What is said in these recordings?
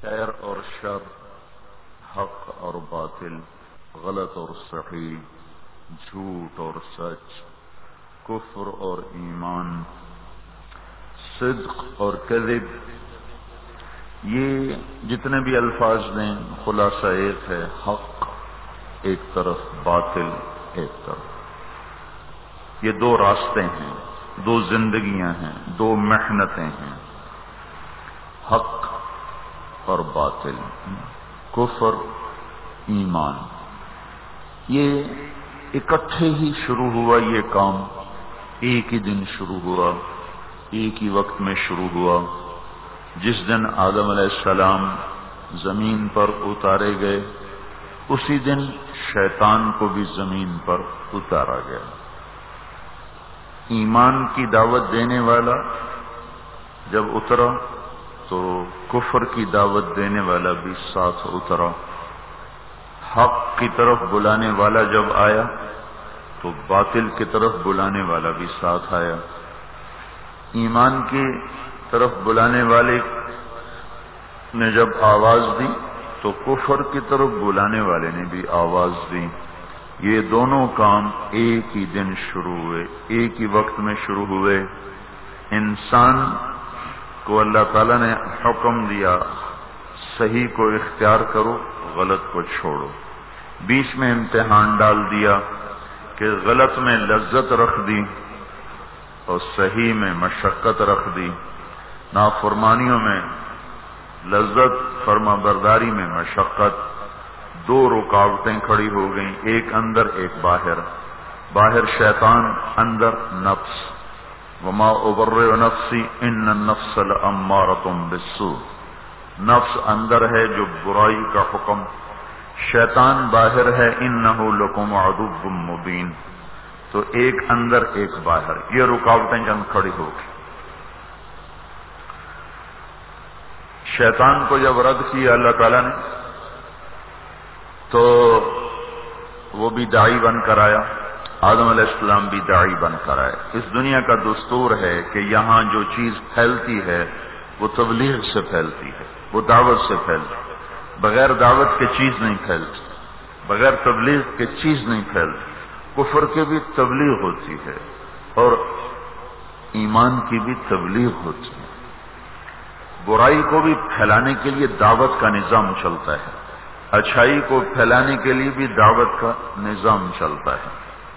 خیر اور شر، حق اور باطل، غلط اور صحیح، جھوٹ اور سچ، کفر اور ایمان، صدق اور کذب، یہ جتنے بھی الفاظ ہیں خلاصہ ایک ہے، حق ایک طرف، باطل ایک طرف۔ یہ دو راستے ہیں، دو زندگیاں ہیں، دو محنتیں ہیں، حق اور باطل، کفر، ایمان۔ یہ اکٹھے ہی شروع ہوا، یہ کام ایک ہی دن شروع ہوا، ایک ہی وقت میں شروع ہوا، جس دن آدم علیہ السلام زمین پر اتارے گئے اسی دن شیطان کو بھی زمین پر اتارا گیا۔ ایمان کی دعوت دینے والا جب اترا تو کفر کی دعوت دینے والا بھی ساتھ اترا، حق کی طرف بلانے والا جب آیا تو باطل کی طرف بلانے والا بھی ساتھ آیا۔ ایمان کی طرف بلانے والے نے جب آواز دی تو کفر کی طرف بلانے والے نے بھی آواز دی۔ یہ دونوں کام ایک ہی دن شروع ہوئے، ایک ہی وقت میں شروع ہوئے۔ انسان کو اللہ تعالیٰ نے حکم دیا صحیح کو اختیار کرو، غلط کو چھوڑو۔ بیچ میں امتحان ڈال دیا کہ غلط میں لذت رکھ دی اور صحیح میں مشقت رکھ دی، نافرمانیوں میں لذت، فرما برداری میں مشقت۔ دو رکاوٹیں کھڑی ہو گئیں، ایک اندر ایک باہر، باہر شیطان، اندر نفس۔ وما ابرئ نفسی ان النفس لامارۃ بالسوء۔ نفس اندر ہے جو برائی کا حکم، شیطان باہر ہے، انہ لکم عدو مبین۔ تو ایک اندر ایک باہر، یہ رکاوٹیں جب کھڑی ہو گئی۔ شیطان کو جب رد کیا اللہ تعالیٰ نے تو وہ بھی داعی بن کر آیا، آدم علیہ السلام بھی داعی بن کر آئے۔ اس دنیا کا دستور ہے کہ یہاں جو چیز پھیلتی ہے وہ تبلیغ سے پھیلتی ہے، وہ دعوت سے پھیلتی ہے۔ بغیر دعوت کے چیز نہیں پھیلتی، بغیر تبلیغ کے چیز نہیں پھیلتی۔ کفر کی بھی تبلیغ ہوتی ہے اور ایمان کی بھی تبلیغ ہوتی ہے۔ برائی کو بھی پھیلانے کے لیے دعوت کا نظام چلتا ہے، اچھائی کو پھیلانے کے لیے بھی دعوت کا نظام چلتا ہے۔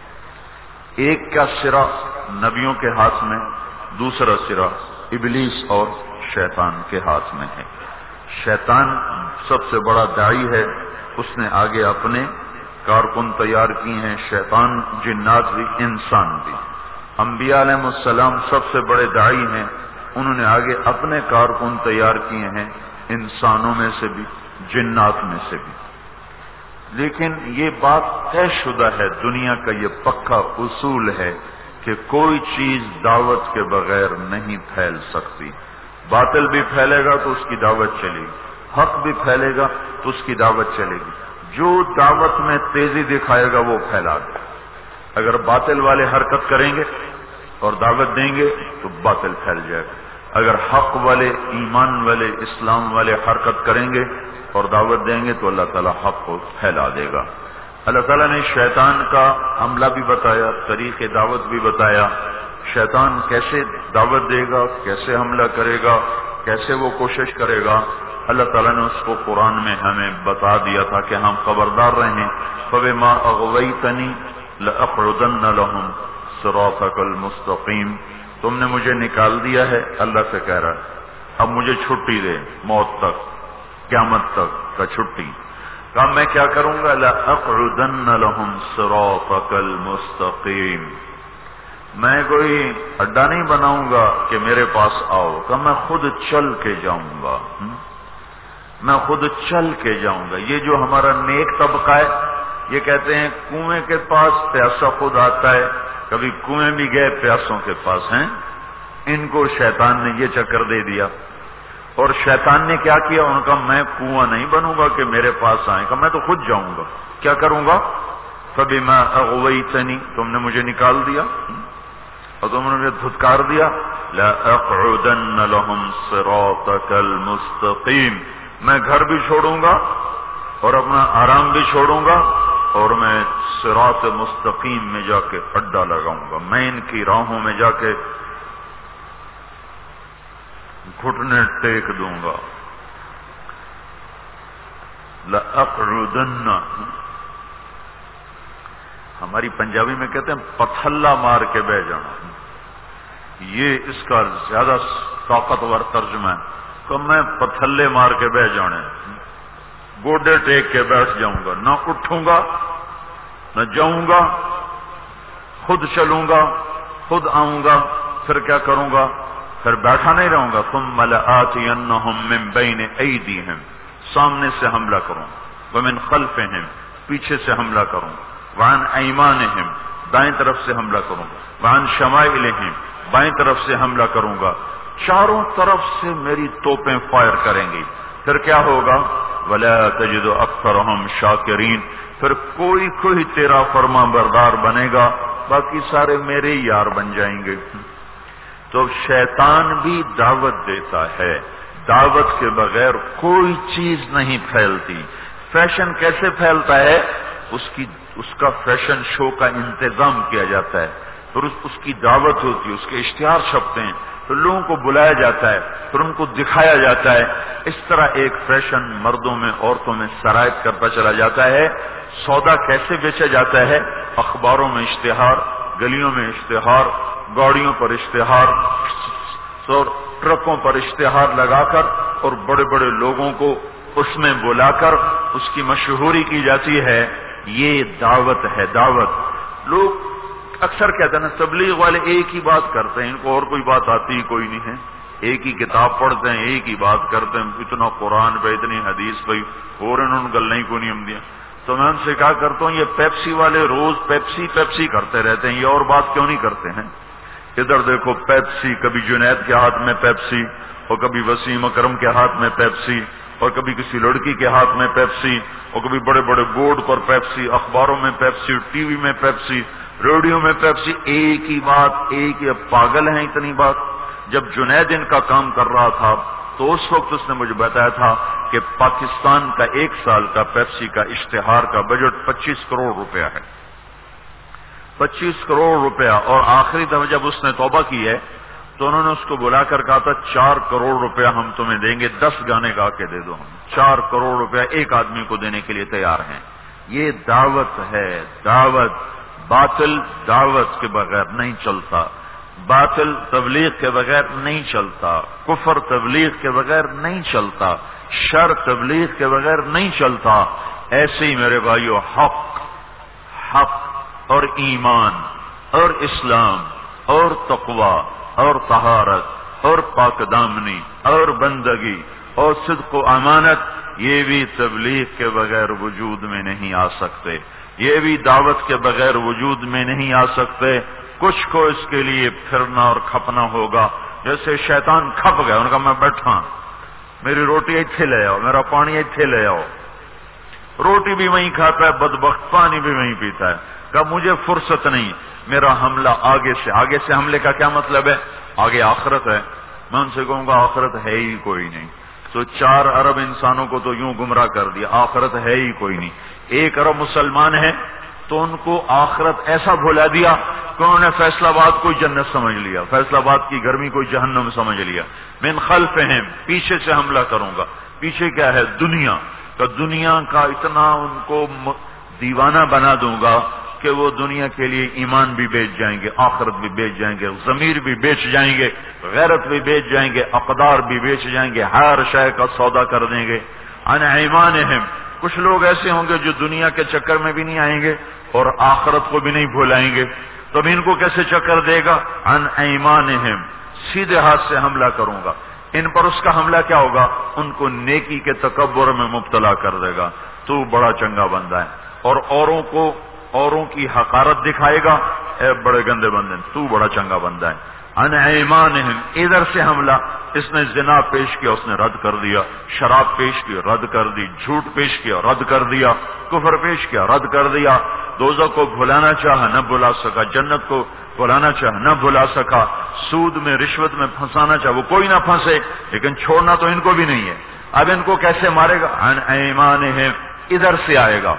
ایک کا سرا نبیوں کے ہاتھ میں، دوسرا سرا ابلیس اور شیطان کے ہاتھ میں ہے۔ شیطان سب سے بڑا داعی ہے، اس نے آگے اپنے کارکن تیار کیے ہیں، شیطان، جنات بھی، انسان بھی۔ انبیاء علیہ السلام سب سے بڑے داعی ہیں، انہوں نے آگے اپنے کارکن تیار کیے ہیں، انسانوں میں سے بھی، جنات میں سے بھی۔ لیکن یہ بات طے شدہ ہے، دنیا کا یہ پکا اصول ہے کہ کوئی چیز دعوت کے بغیر نہیں پھیل سکتی۔ باطل بھی پھیلے گا تو اس کی دعوت چلے گی، حق بھی پھیلے گا تو اس کی دعوت چلے گی۔ جو دعوت میں تیزی دکھائے گا وہ پھیلا دے۔ اگر باطل والے حرکت کریں گے اور دعوت دیں گے تو باطل پھیل جائے گا، اگر حق والے، ایمان والے، اسلام والے حرکت کریں گے اور دعوت دیں گے تو اللہ تعالیٰ حق کو پھیلا دے گا۔ اللہ تعالیٰ نے شیطان کا عملہ بھی بتایا، طریق دعوت بھی بتایا، شیطان کیسے دعوت دے گا، کیسے حملہ کرے گا، کیسے وہ کوشش کرے گا۔ اللہ تعالیٰ نے اس کو قرآن میں ہمیں بتا دیا تھا کہ ہم خبردار رہیں۔ فَبِمَا أَغْوَيْتَنِي لَأَقْعُدَنَّ لَهُمْ صِرَاطَكَ الْمُسْتَقِيمَ۔ تم نے مجھے نکال دیا ہے، اللہ سے کہہ رہا ہے، اب مجھے چھٹی دے، موت تک، قیامت تک کا چھٹی۔ کہا میں کیا کروں گا؟ لَأَقْعُدَنَّ لَهُمْ صِرَاطَكَ الْمُسْتَقِيمَ۔ میں کوئی اڈا نہیں بناؤں گا کہ میرے پاس آؤ، کہ میں خود چل کے جاؤں گا، میں خود چل کے جاؤں گا۔ یہ جو ہمارا نیک طبقہ ہے، یہ کہتے ہیں کنویں کے پاس پیاسا خود آتا ہے، کبھی کنویں بھی گئے پیاسوں کے پاس ہیں۔ ان کو شیطان نے یہ چکر دے دیا، اور شیطان نے کیا کیا؟ ان کا میں کنواں نہیں بنوں گا کہ میرے پاس آئیں، کہ میں تو خود جاؤں گا۔ کیا کروں گا؟ فَبِمَا أَغْوَيْتَنِي، تم نے مجھے نکال دیا اور تم نے مجھے دھتکار دیا، لَأَقْعُدَنَّ لَهُمْ صِرَاطَكَ الْمُسْتَقِيمَ، میں گھر بھی چھوڑوں گا اور اپنا آرام بھی چھوڑوں گا اور میں صراط مستقیم میں جا کے اڈا لگاؤں گا، میں ان کی راہوں میں جا کے گھٹنے ٹیک دوں گا۔ لأقعدن، ہماری پنجابی میں کہتے ہیں پتھلا مار کے بہ جانا، یہ اس کا زیادہ طاقتور ترجمہ ہے کہ میں پتھلے مار کے بہ جانے، گوڈے ٹیک کے بیٹھ جاؤں گا، نہ اٹھوں گا نہ جاؤں گا، خود چلوں گا خود آؤں گا، پھر کیا کروں گا؟ پھر بیٹھا نہیں رہوں گا۔ ثم لآتینہم من بین ایدیہم، سامنے سے حملہ کروں، ومن خلفہم، پیچھے سے حملہ کروں، وعن ایمانہم، دائیں طرف سے حملہ کروں گا، وعن شمائلہم، بائیں طرف سے حملہ کروں گا، چاروں طرف سے میری توپیں فائر کریں گی۔ پھر کیا ہوگا؟ ولا تجد اکثرہم شاکرین، پھر کوئی تیرا فرما بردار بنے گا، باقی سارے میرے یار بن جائیں گے۔ تو شیطان بھی دعوت دیتا ہے، دعوت کے بغیر کوئی چیز نہیں پھیلتی۔ فیشن کیسے پھیلتا ہے؟ اس کا فیشن شو کا انتظام کیا جاتا ہے، پھر اس کی دعوت ہوتی ہے، اس کے اشتہار چھپتے ہیں، پھر لوگوں کو بلایا جاتا ہے، پھر ان کو دکھایا جاتا ہے۔ اس طرح ایک فیشن مردوں میں عورتوں میں سرایت کرتا چلا جاتا ہے۔ سودا کیسے بیچا جاتا ہے؟ اخباروں میں اشتہار، گلیوں میں اشتہار، گاڑیوں پر اشتہار، ٹرکوں پر اشتہار لگا کر اور بڑے بڑے لوگوں کو اس میں بلا کر اس کی مشہوری کی جاتی ہے۔ یہ دعوت ہے، دعوت۔ لوگ اکثر کہتے ہیں نا تبلیغ والے ایک ہی بات کرتے ہیں، ان کو اور کوئی بات آتی ہی کوئی نہیں ہے، ایک ہی کتاب پڑھتے ہیں، ایک ہی بات کرتے ہیں، اتنا قرآن پہ اتنی حدیث پہ اور انہوں نے گل نہیں کو نہیں ہم دیا۔ تو میں ان سے کہا کرتا ہوں یہ پیپسی والے روز پیپسی کرتے رہتے ہیں، یہ اور بات کیوں نہیں کرتے ہیں؟ ادھر دیکھو پیپسی، کبھی جنید کے ہاتھ میں پیپسی اور کبھی وسیم اکرم کے ہاتھ میں پیپسی اور کبھی کسی لڑکی کے ہاتھ میں پیپسی اور کبھی بڑے بڑے بورڈ پر پیپسی، اخباروں میں پیپسی، ٹی وی میں پیپسی، ریڈیو میں پیپسی، ایک ہی بات، ایک ہی۔ پاگل ہیں اتنی بات۔ جب جنید ان کا کام کر رہا تھا تو اس وقت اس نے مجھے بتایا تھا کہ پاکستان کا ایک سال کا پیپسی کا اشتہار کا بجٹ 25 کروڑ روپیہ ہے، 25 کروڑ روپیہ۔ اور آخری دفعہ جب اس نے توبہ کی ہے تو انہوں نے اس کو بلا کر کہا تھا 4 کروڑ روپیہ ہم تمہیں دیں گے، 10 گانے گا کے دے دو، ہم 4 کروڑ روپیہ ایک آدمی کو دینے کے لیے تیار ہیں۔ یہ دعوت ہے، دعوت۔ باطل دعوت کے بغیر نہیں چلتا، باطل تبلیغ کے بغیر نہیں چلتا، کفر تبلیغ کے بغیر نہیں چلتا، شر تبلیغ کے بغیر نہیں چلتا۔ ایسے ہی میرے بھائیو حق اور ایمان اور اسلام اور تقوی اور طہارت اور پاک دامنی اور بندگی اور صدق و امانت، یہ بھی تبلیغ کے بغیر وجود میں نہیں آ سکتے، یہ بھی دعوت کے بغیر وجود میں نہیں آ سکتے۔ کچھ کو اس کے لیے پھرنا اور کھپنا ہوگا۔ جیسے شیطان کھپ گیا، ان کا میں بیٹھا، میری روٹی ایتھے لے آؤ، میرا پانی ایتھے لے آؤ، روٹی بھی وہیں کھاتا ہے بدبخت، پانی بھی وہیں پیتا ہے۔ کہا مجھے فرصت نہیں، میرا حملہ آگے سے حملے کا کیا مطلب ہے؟ آگے آخرت ہے۔ میں ان سے کہوں گا آخرت ہے ہی کوئی نہیں۔ تو 4 ارب انسانوں کو تو یوں گمراہ کر دیا، آخرت ہے ہی کوئی نہیں۔ 1 ارب مسلمان ہیں تو ان کو آخرت ایسا بھلا دیا کہ انہوں نے فیصل آباد کو جنت سمجھ لیا، فیصل آباد کی گرمی کو جہنم سمجھ لیا۔ من خلفہم، پیچھے سے حملہ کروں گا۔ پیچھے کیا ہے؟ دنیا کا، دنیا کا اتنا ان کو دیوانہ بنا دوں گا کہ وہ دنیا کے لیے ایمان بھی بیچ جائیں گے، آخرت بھی بیچ جائیں گے، ضمیر بھی بیچ جائیں گے، غیرت بھی بیچ جائیں گے، اقدار بھی بیچ جائیں گے، ہر شے کا سودا کر دیں گے۔ عن ایمانہم، کچھ لوگ ایسے ہوں گے جو دنیا کے چکر میں بھی نہیں آئیں گے اور آخرت کو بھی نہیں بھولائیں گے، تب ان کو کیسے چکر دے گا؟ عن ایمانہم، سیدھے ہاتھ سے حملہ کروں گا۔ ان پر اس کا حملہ کیا ہوگا؟ ان کو نیکی کے تکبر میں مبتلا کر دے گا، تو بڑا چنگا بندہ ہے، اور اوروں کی حقارت دکھائے گا، اے بڑے گندے بندے، تو بڑا چنگا بندہ ہے۔ عن ایمانہم، ادھر سے حملہ، اس نے زنا پیش کیا، اس نے رد کر دیا، شراب پیش کی، رد کر دی، جھوٹ پیش کیا، رد کر دیا، کفر پیش کیا، رد کر دیا، دوزخ کو بھلانا چاہا نہ بھلا سکا، جنت کو بھلانا چاہا نہ بھلا سکا، سود میں رشوت میں پھنسانا چاہا وہ کوئی نہ پھنسے، لیکن چھوڑنا تو ان کو بھی نہیں ہے۔ اب ان کو کیسے مارے گا؟ عن ایمانہم، ادھر سے آئے گا.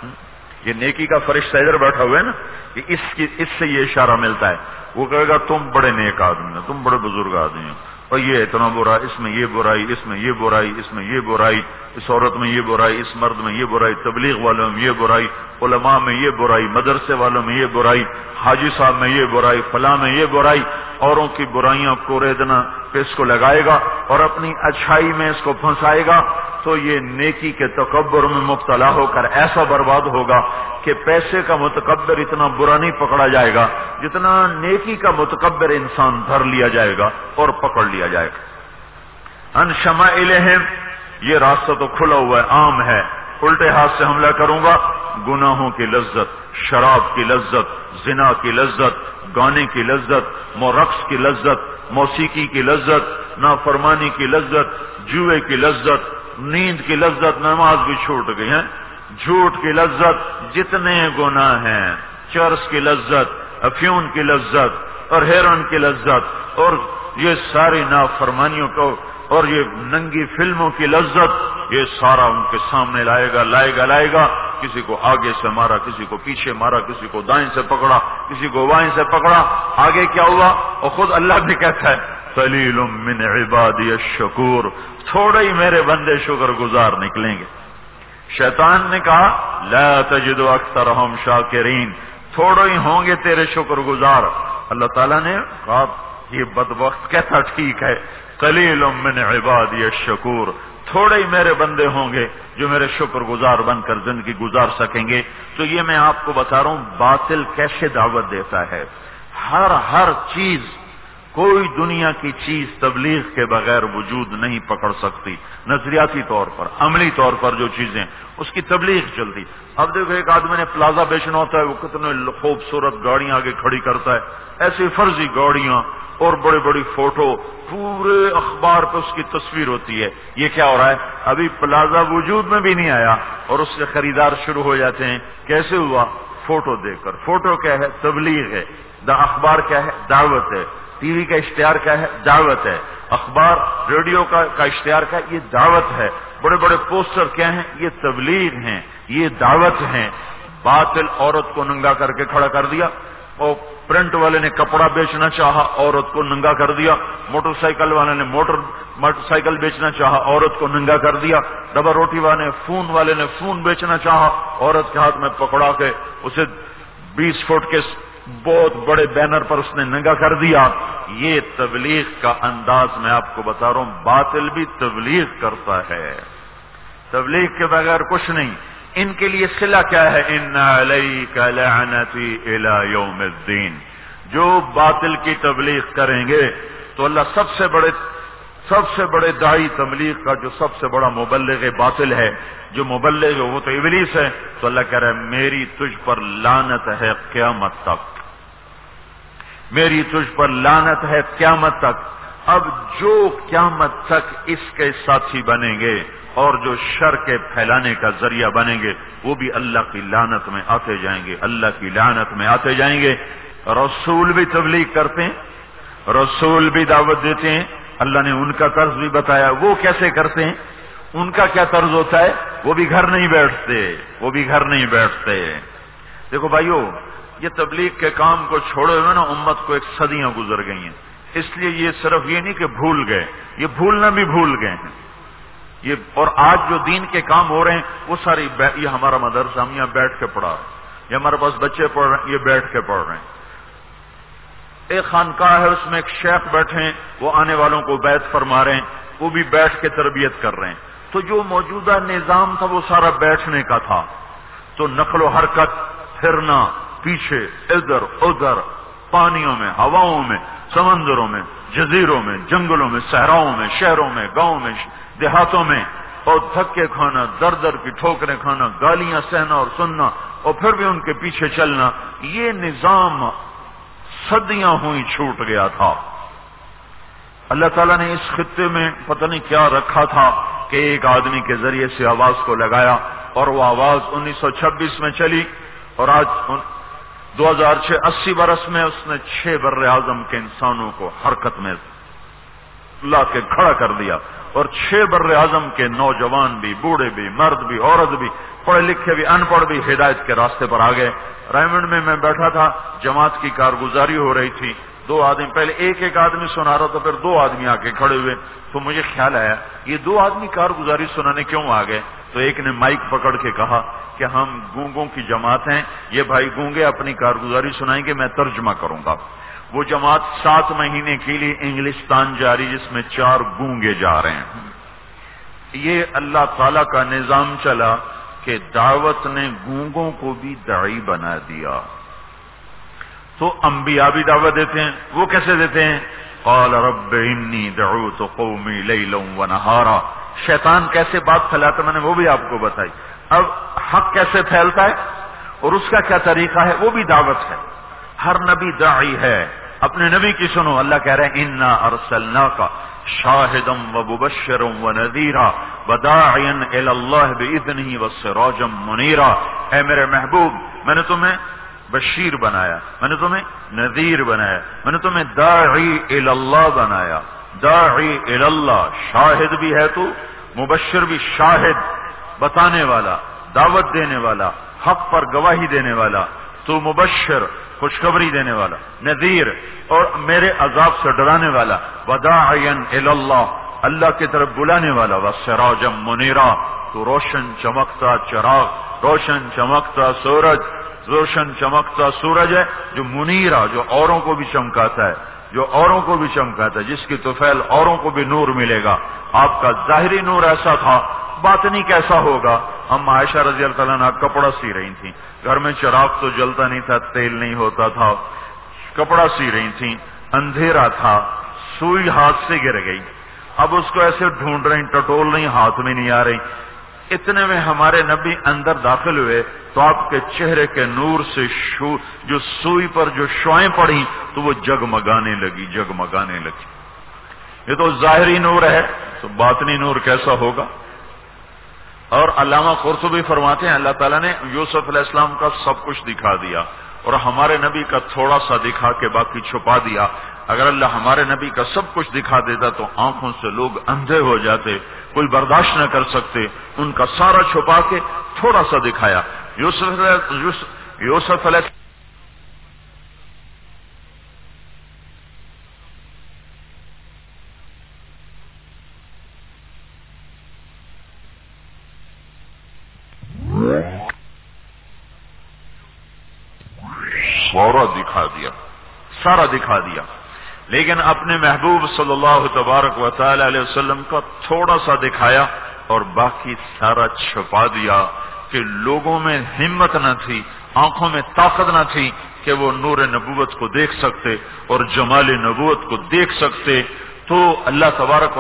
یہ نیکی کا فرشتہ ادھر بیٹھا ہوا ہے نا، کہ اس سے یہ اشارہ ملتا ہے. وہ کہے گا تم بڑے نیک آدمی ہو، تم بڑے بزرگ آدمی ہو، اور یہ اتنا برا، اس میں یہ برائی، اس میں یہ برائی، اس میں یہ برائی، اس عورت میں یہ برائی، اس مرد میں یہ برائی، تبلیغ والوں میں یہ برائی، علماء میں یہ برائی، مدرسے والوں میں یہ برائی، حاجی صاحب میں یہ برائی، فلاں میں یہ برائی. اوروں کی برائیاں کو ریدنا پہ اس کو لگائے گا اور اپنی اچھائی میں اس کو پھنسائے گا، تو یہ نیکی کے تکبر میں مبتلا ہو کر ایسا برباد ہوگا کہ پیسے کا متکبر اتنا برا نہیں پکڑا جائے گا جتنا نیکی کا متکبر انسان دھر لیا جائے گا اور پکڑ لیا جائے گا. ان شمائلہم، یہ راستہ تو کھلا ہوا ہے، عام ہے. الٹے ہاتھ سے حملہ کروں گا، گناہوں کی لذت، شراب کی لذت، زنا کی لذت، گانے کی لذت، رقص کی لذت، موسیقی کی لذت، نافرمانی کی لذت، جوئے کی لذت، نیند کی لذت، نماز بھی چھوٹ گئی ہے، جھوٹ کی لذت، جتنے گناہ ہیں، چرس کی لذت، افیون کی لذت اور ہیرون کی لذت، اور یہ ساری نافرمانیوں کو اور یہ ننگی فلموں کی لذت، یہ سارا ان کے سامنے لائے گا. کسی کو آگے سے مارا، کسی کو پیچھے مارا، کسی کو دائیں سے پکڑا، کسی کو بائیں سے پکڑا. آگے کیا ہوا؟ اور خود اللہ بھی کہتا ہے قلیل من عبادی الشکور، تھوڑے ہی میرے بندے شکر گزار نکلیں گے. شیطان نے کہا لا تجد اکثرہم شاکرین، تھوڑے ہی ہوں گے تیرے شکر گزار. اللہ تعالیٰ نے کہا یہ بدبخت کہتا ٹھیک ہے، قلیل من عبادی الشکور، تھوڑے ہی میرے بندے ہوں گے جو میرے شکر گزار بن کر زندگی گزار سکیں گے. تو یہ میں آپ کو بتا رہا ہوں باطل کیسے دعوت دیتا ہے. ہر چیز، کوئی دنیا کی چیز تبلیغ کے بغیر وجود نہیں پکڑ سکتی. نظریاتی طور پر، عملی طور پر جو چیزیں، اس کی تبلیغ چلتی. اب دیکھو ایک آدمی نے پلازا بیچنا ہوتا ہے، وہ کتنے خوبصورت گاڑیاں آگے کھڑی کرتا ہے، ایسی فرضی گاڑیاں اور بڑی بڑی فوٹو، پورے اخبار پہ اس کی تصویر ہوتی ہے. یہ کیا ہو رہا ہے؟ ابھی پلازا وجود میں بھی نہیں آیا اور اس سے خریدار شروع ہو جاتے ہیں. کیسے ہوا؟ فوٹو دیکھ کر. فوٹو کیا ہے؟ تبلیغ ہے. اخبار کیا ہے؟ دعوت ہے. ٹی وی کا اشتہار کیا ہے؟ دعوت ہے. اخبار ریڈیو کا اشتہار کیا ہے؟ یہ دعوت ہے. بڑے بڑے پوسٹر کیا ہیں؟ یہ تبلیغ ہیں، یہ دعوت ہیں. باطل عورت کو ننگا کر کے کھڑا کر دیا، اور پرنٹ والے نے کپڑا بیچنا چاہا، عورت کو ننگا کر دیا. موٹر سائیکل والے نے موٹر سائیکل بیچنا چاہا، عورت کو ننگا کر دیا. ڈبل روٹی والے نے فون بیچنا چاہا، عورت کے ہاتھ میں پکڑا کے اسے 20 فٹ کے بہت بڑے بینر پر اس نے ننگا کر دیا. یہ تبلیغ کا انداز میں آپ کو بتا رہا ہوں. باطل بھی تبلیغ کرتا ہے، تبلیغ کے بغیر کچھ نہیں. ان کے لیے صلہ کیا ہے؟ ان علیک لعنتی الی یوم الدین. جو باطل کی تبلیغ کریں گے تو اللہ سب سے بڑے داعی تبلیغ کا، جو سب سے بڑا مبلغ باطل ہے، جو مبلغ ہے وہ تو ابلیس ہے. تو اللہ کہہ رہا ہے میری تجھ پر لعنت ہے قیامت تک، میری تجھ پر لعنت ہے قیامت تک. اب جو قیامت تک اس کے ساتھی بنیں گے اور جو شر کے پھیلانے کا ذریعہ بنیں گے، وہ بھی اللہ کی لعنت میں آتے جائیں گے، اللہ کی لعنت میں آتے جائیں گے. رسول بھی تبلیغ کرتے ہیں، رسول بھی دعوت دیتے ہیں. اللہ نے ان کا طرز بھی بتایا. وہ کیسے کرتے ہیں؟ ان کا کیا طرز ہوتا ہے؟ وہ بھی گھر نہیں بیٹھتے. دیکھو بھائیو، یہ تبلیغ کے کام کو چھوڑے ہوئے نا امت کو ایک صدیاں گزر گئی ہیں. اس لیے یہ صرف یہ نہیں کہ بھول گئے، یہ بھولنا بھی بھول گئے ہیں. یہ اور آج جو دین کے کام ہو رہے ہیں وہ ساری یہ ہمارا مدرسہ ہم یہاں بیٹھ کے پڑھا رہے ہیں، یہ ہمارے پاس بچے پڑھ رہے ہیں، یہ بیٹھ کے پڑھ رہے ہیں. ایک خانقاہ ہے، اس میں ایک شیخ بیٹھے ہیں، وہ آنے والوں کو بیعت فرما رہے ہیں، وہ بھی بیٹھ کے تربیت کر رہے ہیں. تو جو موجودہ نظام تھا وہ سارا بیٹھنے کا تھا. تو نقل و حرکت، پھرنا پیچھے ادھر ادھر، پانیوں میں، ہواؤں میں، سمندروں میں، جزیروں میں، جنگلوں میں، صحراؤں میں، شہروں میں، گاؤں میں، دیہاتوں میں، اور دھکے کھانا، در در کی ٹھوکریں کھانا، گالیاں سہنا اور سننا، اور پھر بھی ان کے پیچھے چلنا. یہ نظام صدیاں ہوئی چھوٹ گیا تھا. اللہ تعالیٰ نے اس خطے میں پتہ نہیں کیا رکھا تھا کہ ایک آدمی کے ذریعے سے آواز کو لگایا، اور وہ آواز 1926 میں چلی، اور آج 2006 80 برس میں اس نے 6 بر اعظم کے انسانوں کو حرکت میں لا کے کھڑا کر دیا. اور 6 بر اعظم کے نوجوان بھی، بوڑھے بھی، مرد بھی، عورت بھی، پڑھے لکھے بھی، ان پڑھ بھی ہدایت کے راستے پر آ گئے۔ رائمنڈ میں بیٹھا تھا، جماعت کی کارگزاری ہو رہی تھی، 2 آدمی، پہلے ایک آدمی سنا رہا تھا، پھر 2 آدمی آ کے کھڑے ہوئے، تو مجھے خیال آیا یہ 2 آدمی کارگزاری سنانے کیوں آ گئے؟ تو ایک نے مائک پکڑ کے کہا کہ ہم گونگوں کی جماعت ہیں، یہ بھائی گونگے اپنی کارگزاری سنائیں گے، میں ترجمہ کروں گا۔ وہ جماعت 7 مہینے کے لیے انگلستان جا رہی، جس میں 4 گونگے جا رہے ہیں۔ یہ اللہ تعالی کا نظام چلا کہ دعوت نے گونگوں کو بھی داعی بنا دیا۔ تو انبیاء بھی دعوت دیتے ہیں، وہ کیسے دیتے ہیں؟ قال رب انی دعوت قومی لیلا ونہارا۔ شیطان کیسے بات پھیلاتا میں نے وہ بھی آپ کو بتائی۔ اب حق کیسے پھیلتا ہے اور اس کا کیا طریقہ ہے، وہ بھی دعوت ہے۔ ہر نبی داعی ہے، اپنے نبی کی سنو، اللہ کہہ رہے ہیں انا ارسلناک شاہدا ومبشرا ونذیرا وداعیا الی اللہ باذنہ وسراجا منیرا۔ اے میرے محبوب، میں نے تمہیں بشیر بنایا، میں نے تمہیں نذیر بنایا، میں نے تمہیں داعی الی اللہ بنایا۔ داعی الی اللہ، شاہد بھی ہے تو، مبشر بھی، شاہد بتانے والا، دعوت دینے والا، حق پر گواہی دینے والا، تو مبشر خوشخبری دینے والا، نذیر اور میرے عذاب سے ڈرانے والا، وداعیا الی اللہ، اللہ کی طرف بلانے والا، وسراجا منیرا، تو روشن چمکتا چراغ، روشن چمکتا سورج، روشن چمکتا سورج ہے جو منیرا، جو اوروں کو بھی چمکاتا ہے، جو اوروں کو بھی چمکاتا ہے، جس کی طفیل اوروں کو بھی نور ملے گا۔ آپ کا ظاہری نور ایسا تھا، باطنی کیسا ہوگا؟ ہم عائشہ رضی اللہ تعالیٰ عنہ کپڑا سی رہی تھیں، گھر میں چراغ تو جلتا نہیں تھا، تیل نہیں ہوتا تھا، کپڑا سی رہی تھیں، اندھیرا تھا، سوئی ہاتھ سے گر گئی، اب اس کو ایسے ڈھونڈ رہی، ٹٹول نہیں، ہاتھ میں نہیں آ رہی۔ اتنے میں ہمارے نبی اندر داخل ہوئے تو آپ کے چہرے کے نور سے جو سوئی پر جو شعائیں پڑی تو وہ جگمگانے لگی، جگمگانے لگی۔ یہ تو ظاہری نور ہے، تو باطنی نور کیسا ہوگا؟ اور علامہ قرطبی فرماتے ہیں اللہ تعالیٰ نے یوسف علیہ السلام کا سب کچھ دکھا دیا اور ہمارے نبی کا تھوڑا سا دکھا کے باقی چھپا دیا۔ اگر اللہ ہمارے نبی کا سب کچھ دکھا دیتا تو آنکھوں سے لوگ اندھے ہو جاتے، کوئی برداشت نہ کر سکتے، ان کا سارا چھپا کے تھوڑا سا دکھایا۔ یوسف علیہ سارا دکھا دیا، لیکن اپنے محبوب صلی اللہ تبارک و تعالی علیہ وسلم کا تھوڑا سا دکھایا اور باقی سارا چھپا دیا کہ لوگوں میں ہمت نہ تھی، آنکھوں میں طاقت نہ تھی کہ وہ نور نبوت کو دیکھ سکتے اور جمال نبوت کو دیکھ سکتے۔ تو اللہ تبارک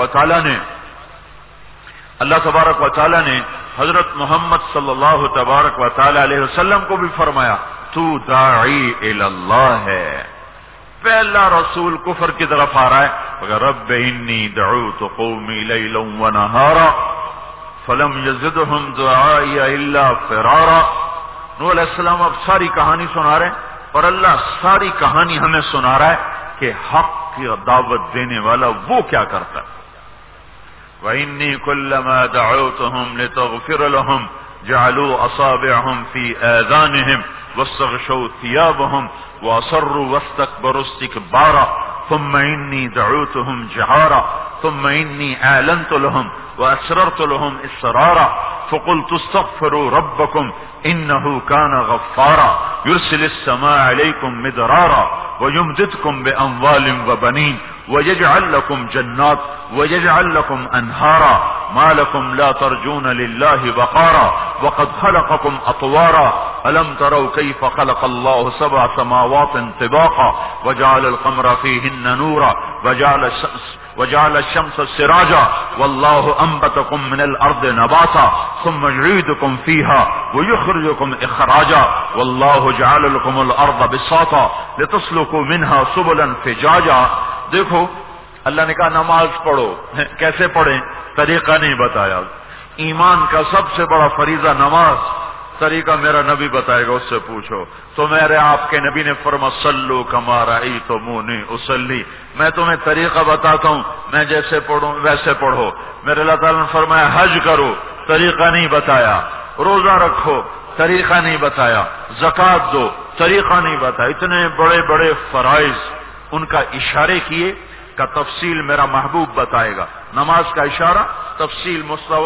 و تعالی نے حضرت محمد صلی اللہ تبارک و تعالی علیہ وسلم کو بھی فرمایا تو داعی الی اللہ ہے۔ پہلا رسول کفر کی طرف آ رہا ہے، رب انی دعوت قومی لیلا ونہارا فلم یزدہم دعائی الا فرارا۔ نوح علیہ السلام اب ساری کہانی سنا رہے ہیں اور اللہ ساری کہانی ہمیں سنا رہا ہے کہ حق کی دعوت دینے والا وہ کیا کرتا ہے۔ وَإِنِّي كُلَّمَا دَعَوْتُهُمْ لِتَغْفِرَ لَهُمْ جَعَلُوا أَصَابِعَهُمْ فِي آذَانِهِمْ وَاسْتَغْشَوْا ثِيَابَهُمْ وَأَصَرُّوا وَاسْتَكْبَرُوا اسْتِكْبَارًا ثُمَّ إِنِّي دَعَوْتُهُمْ جِهَارًا ثُمَّ إِنِّي أَعْلَنْتُ لَهُمْ وَأَسْرَرْتُ لَهُمْ إِسْرَارًا فَقُلْتُ اسْتَغْفِرُوا رَبَّكُمْ إِنَّهُ كَانَ غَفَّارًا يُرْسِلِ السَّمَاءَ عَلَيْكُمْ مِدْرَارًا وَيُمْدِدْكُمْ بِأَمْوَالٍ وَبَنِينَ وَيَجْعَلْ لَكُمْ جَنَّاتٍ وَيَجْعَلْ لَكُمْ أَنْهَارًا مَا لَكُمْ لَا تَرْجُونَ لِلَّهِ وَقَارًا وَقَدْ خَلَقَكُمْ أَطْوَارًا أَلَمْ تَرَوْا كَيْفَ خَلَقَ اللَّهُ سَبْعَ سَمَاوَاتٍ طِبَاقًا وَجَعَلَ الْقَمَرَ فِيهِنَّ نُورًا وجعل الشمس سراجا والله أنبتكم من الأرض نباتا ثم يعيدكم فيها ويخرجكم إخراجا والله جعل لكم الأرض بساطا لتسلكوا منها سبلا فجاجا۔ دیکھو اللہ نے کہا نماز پڑھو، کیسے پڑھیں طریقہ نہیں بتایا۔ ایمان کا سب سے بڑا فریضہ نماز، طریقہ میرا نبی بتائے گا، اس سے پوچھو۔ تو میرے آپ کے نبی نے فرمایا صلو کما رأیتمونی اصلی، میں تمہیں طریقہ بتاتا ہوں، میں جیسے پڑھوں ویسے پڑھو۔ میرے اللہ تعالیٰ نے فرمایا حج کرو، طریقہ نہیں بتایا، روزہ رکھو، طریقہ نہیں بتایا، زکوٰۃ دو، طریقہ نہیں بتایا۔ اتنے بڑے بڑے فرائض ان کا اشارے کیے کا تفصیل میرا محبوب بتائے گا۔ نماز کا اشارہ تفصیل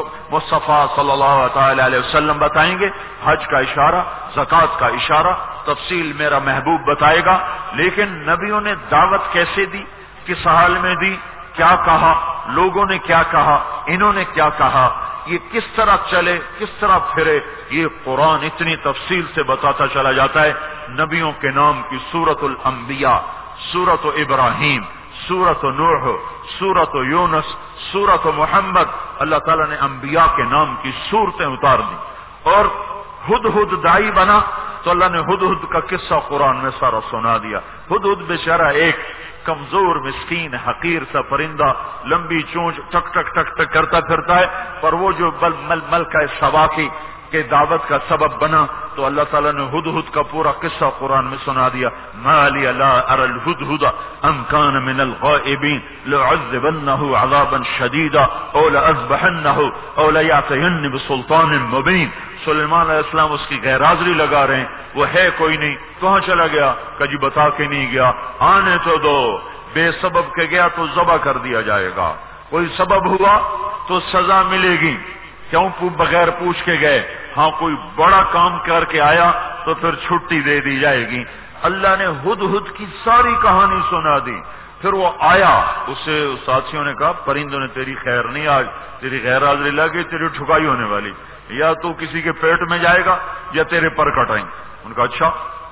مصطفیٰ صلی اللہ تعالی علیہ وسلم بتائیں گے، حج کا اشارہ، زکوٰۃ کا اشارہ تفصیل میرا محبوب بتائے گا۔ لیکن نبیوں نے دعوت کیسے دی، کس حال میں دی، کیا کہا، لوگوں نے کیا کہا، انہوں نے کیا کہا، یہ کس طرح چلے، کس طرح پھرے، یہ قرآن اتنی تفصیل سے بتاتا چلا جاتا ہے۔ نبیوں کے نام کی سورۃ الانبیاء، سورۃ ابراہیم، سورۃ نوح، سورۃ یونس، سورۃ محمد، اللہ تعالیٰ نے انبیاء کے نام کی سورتیں اتار دی۔ اور ہدہد دائی بنا تو اللہ نے ہدہد کا قصہ قرآن میں سارا سنا دیا۔ ہدہد بیچارہ ایک کمزور مسکین حقیر سا پرندہ، لمبی چونچ، ٹک ٹک ٹک ٹک کرتا پھرتا ہے، پر وہ جو ملکہ سبا کے دعوت کا سبب بنا تو اللہ تعالیٰ نے ہدہد کا پورا قصہ قرآن میں سنا دیا۔ ما لی لا اری الہدہد ام کان من الغائبین لأعذبنہ عذابا شدیدا او لأذبحنہ او لیأتینی بسلطان مبین۔ سلیمان علیہ السلام اس کی غیر حاضری لگا رہے ہیں، وہ ہے کوئی نہیں، کہاں چلا گیا، کہ جی بتا کے نہیں گیا، آنے تو دو، بے سبب کے گیا تو ذبح کر دیا جائے گا، کوئی سبب ہوا تو سزا ملے گی، کیوں بغیر پوچھ کے گئے، ہاں کوئی بڑا کام کر کے آیا تو پھر چھٹی دے دی جائے گی۔ اللہ نے ہدہد کی ساری کہانی سنا دی۔ پھر وہ آیا، اسے ساتھیوں نے کہا پرندوں نے تیری خیر نہیں، آج تیری غیر حاضری لگی، تیری ٹھکائی ہونے والی، یا تو کسی کے پیٹ میں جائے گا یا تیرے پر کٹائیں۔ ان کا اچھا،